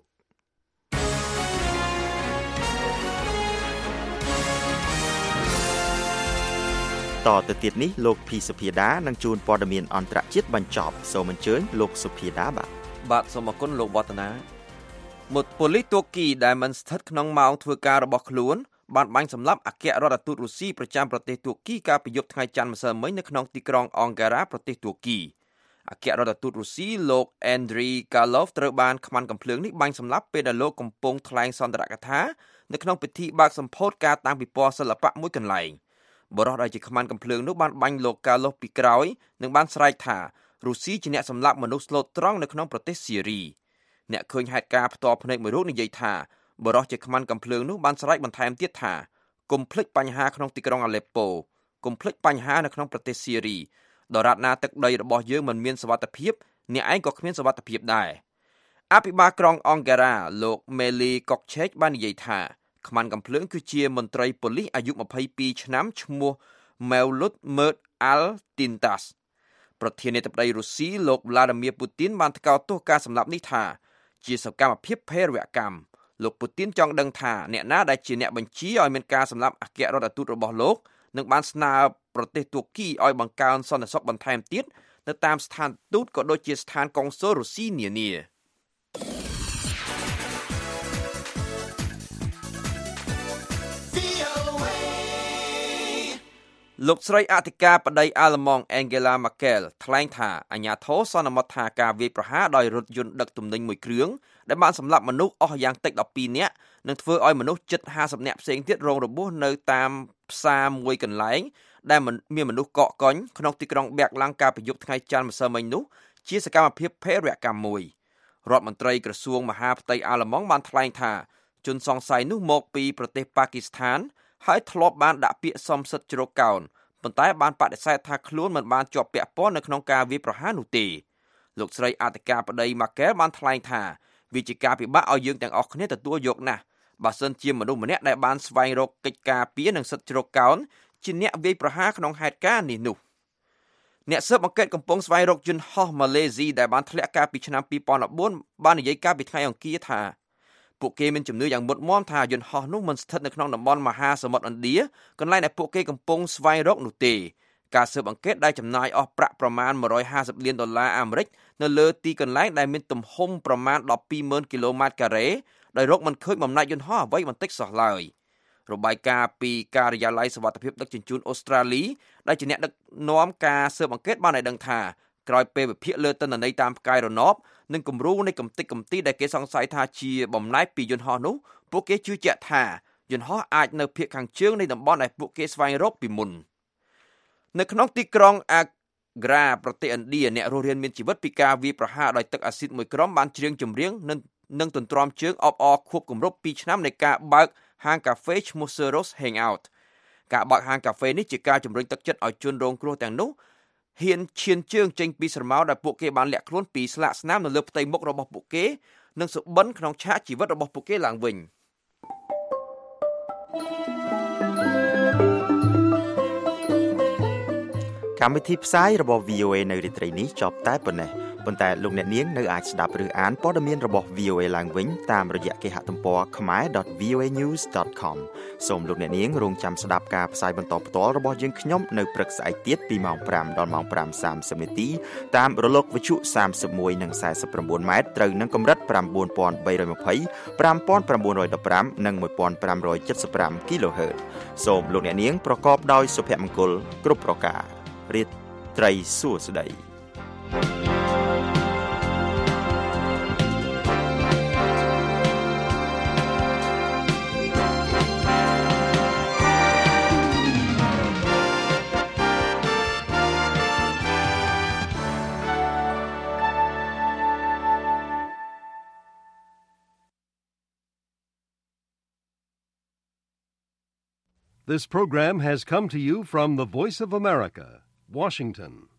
តទៅទៀតនេះលោកភីសុភាដានឹងជួនព័ត៌មានអន្តរជាតិបញ្ចប់សូមអញ្ជើញលោកសុភាដាបាទសូមអរគុណលោកវឌ្ឍនាមុតប៉ូលីសទួរគីដែលមិនស្ថិតក្នុងម៉ោងធ្វើការរបស់ខ្លួនបានបាញ់សម្លាប់អគ្គរដ្ឋទូតរុស្ស៊ីប្រចាំប្រទេសទួរគីកាលពីយប់ថ្ងៃច័ន្ទម្សិលមិញនៅក្នុងទីក្រុងអង្ការ៉ាប្រទេសទួរគីអគ្គរដ្ឋទូតរុស្ស៊ីលោក Andriy Karlov ត្រូវបានខ្មាន់កាំភ្លើងនេះបាញ់សម្លាប់ពេលដែលលោកកំពុងថ្លែងសន្ទរកថានៅក្នុងពិធីបើកសម្ពោធការតាំងពិព័រណ៍សិល្បៈមួយកន្លែងបរិសុទ្ធដែលជាខ្មាន់កាំភ្លើងនោះបានបាញ់លោក Karlov ពីក្រោយនិងបានស្រែកថារុស្ស៊ីជាអ្នកសម្លាប់មនុស្សស្លូតត្រង់នៅក្នុងប្រទេសស៊ីរីអ្នកឃើញហេតុការណ៍ផ្ទាល់ភ្នែកមួយរូបនិយាយថាបរិសុទ្ធជាខ្មាន់កាំភ្លើងនោះបានស្រែកបន្ថែមទៀតថាកុំភ្លេចបញ្ហាក្នុងទីក្រុងអាឡេប៉ូកុំភ្លេចបញ្ហានៅក្នុងប្រទេសស៊ីរីដរាបណាទឹកដីរបស់យើងមិនមានសុវត្ថិភាពអ្នកឯងក៏គ្មានសុវត្ថិភាពដែរអភិបាលក្រុងអង្ការ៉ាលោក Meli Kokchek បាននិយាយថាខ្មាន់កាំភ្លើងគឺជាមន្ត្រីប៉ូលីសអាយុ22ឆ្នាំឈ្មោះ Mevlut Mert Al-Tintas ប្រធានាធិបតីរុស្ស៊ីលោក Vladimir Putin បានថ្កោលទោសការសម្លាប់នេះថាជាសកម្មភាពភេរវកម្មលោកពូទីនចង់ដឹងថាអ្នកណាដែលជាអ្នកបញ្ជាឲ្យមានការសម្លាប់អគ្គរដ្ឋទូតរបស់លោកនឹងបានស្នើប្រទេសទួរគីឲ្យបង្កើនសន្តិសុខបន្ថែមទៀតនៅតាមស្ថានទូតក៏ដូចជាស្ថានកុងស៊ុលរុស្ស៊ីនានាលោកស្រីអធិការបតីអាល្លឺម៉ង់ Angela Merkel ថ្លែងថាអាញាធរសន្មតថាការវាយប្រហារដោយរថយន្តដឹកទំនិញមួយគ្រឿងដែលបានសម្លាប់មនុស្សអស់យ៉ាងតិច12នាក់និងធ្វើឲ្យមនុស្សជិត50នាក់ផ្សេងទៀតរងរបួសនៅតាមផ្សារមួយកន្លែងដែលមានមនុស្សកកកុញក្នុងទីក្រុងបែកឡាំងកាលពីយប់ថ្ងៃច័ន្ទម្សិលមិញនោះជាសកម្មភាពភេរវកម្មមួយរដ្ឋមន្ត្រីក្រសួងមហាផ្ទៃអាល្លឺម៉ង់បានថ្លែងថាជនសង្ស័យនោះមកពីប្រទេសប៉ាគីស្ថានហើយធ្លាប់បានដាក់ពាក្យសមសិទ្ធិជ្រកកោនប៉ុន្តែបានបដិសេធថាខ្លួនមិនបានជាប់ពាក់ព័ន្ធនៅក្នុងការវាយប្រហារនោះទេលោកស្រីអធិការបតី Merkel បានថ្លែងថាវាជាការពិបាកឲ្យយើងទាំងអស់គ្នាទទួលយកណាស់បើសិនជាមនុស្សម្នាក់ដែលបានស្វែងរកកិច្ចការពារនិងសិទ្ធិជ្រកកោនជាអ្នកវាយប្រហារក្នុងហេតុការណ៍នេះនោះអ្នកស៊ើបអង្កេតកំពុងស្វែងរកយន្តហោះម៉ាឡេស៊ីដែលបានធ្លាក់កាលពីឆ្នាំ2014បាននិយាយកាលពីថ្ងៃអង្គារថាពួកគេមានជំនឿយ៉ាងមុតមាំថាយន្តហោះនោះមិនស្ថិតនៅក្នុងតំបន់មហាសមុទ្រឥណ្ឌាកន្លែងដែលពួកគេកំពុងស្វែងរកនោះទេការស៊ើបអង្កេតដែលចំណាយអស់ប្រាក់ប្រមាណ$150 លានអាមេរិកនៅលើទីកន្លែងដែលមានទំហំប្រមាណ 120,000 គីឡូម៉ែត្រការ៉េដោយរកមិនឃើញបំណាច់យន្តហោះអ្វីបន្តិចសោះឡើយរបាយការណ៍ពីការិយាល័យសុវត្ថិភាពដឹកជញ្ជូនអូស្ត្រាលីដែលជាអ្នកដឹកនាំការស៊ើបអង្កេតបានឲ្យដឹងថាក្រោយពេលវិភាគលើទិន្នន័យតាមផ្កាយរណបនិងគំរូនៃកំទេចកំទីដែលគេសង្ស័យថាជាបំណែកពីយន្តហោះនោះពួកគេជឿជាក់ថាយន្តហោះអាចនៅភាគខាងជើងនៃតំបន់ដែលពួកគេស្វែងរកពីមុននៅក្នុងទីក្រុងអាក្រាប្រទេសឥណ្ឌាអ្នករស់រានមានជីវិតពីការវាយប្រហារដោយទឹកអាស៊ីតមួយក្រុមបានច្រៀងចម្រៀងនិងទន្ទ្រាំជើងអបអរខួបគម្រប់2ឆ្នាំនៃការបើកហាងកាហ្វេឈ្មោះ Seros Hangout ការបើកហាងកាហ្វេនេះជាការជំរុញទឹកចិត្តឲ្យជនរងគ្រោះទាំងនោះហ៊ានឈានជើងចេញពីស្រមោលដែលពួកគេបានលាក់ខ្លួនពីស្លាកស្នាមនៅលើផ្ទៃមុខរបស់ពួកគេនិងសុបិនក្នុងឆាកជីវិតរបស់ពួកគេឡើងវិញកម្មវិធីផ្សាយរបស់ VOA នៅរាត្រីនេះចប់តែប៉ុណ្ណេះប៉ុន្តែលោកអ្នកនាងនៅអាចស្ដាប់ឬអានព័ត៌មានរបស់ VOA ឡើងវិញតាមរយៈគេហទំព័រ khmer.voanews.com សូមលោកអ្នកនាងរងចាំស្ដាប់ការផ្សាយបន្តផ្ទាល់របស់យើងខ្ញុំនៅព្រឹកស្អែកទៀតពីម៉ោង5ដល់ម៉ោង 5:30 នាទីតាមរលកវិទ្យុ31និង49ម៉ែត្រត្រូវនឹងកម្រិត 9320 5915 និង 1575 kHz សូមលោកអ្នកនាងប្រកបដោយសុភមង្គលគ្រប់ប្រការរាត្រីសួស្តី This program has come to you from the Voice of America, Washington.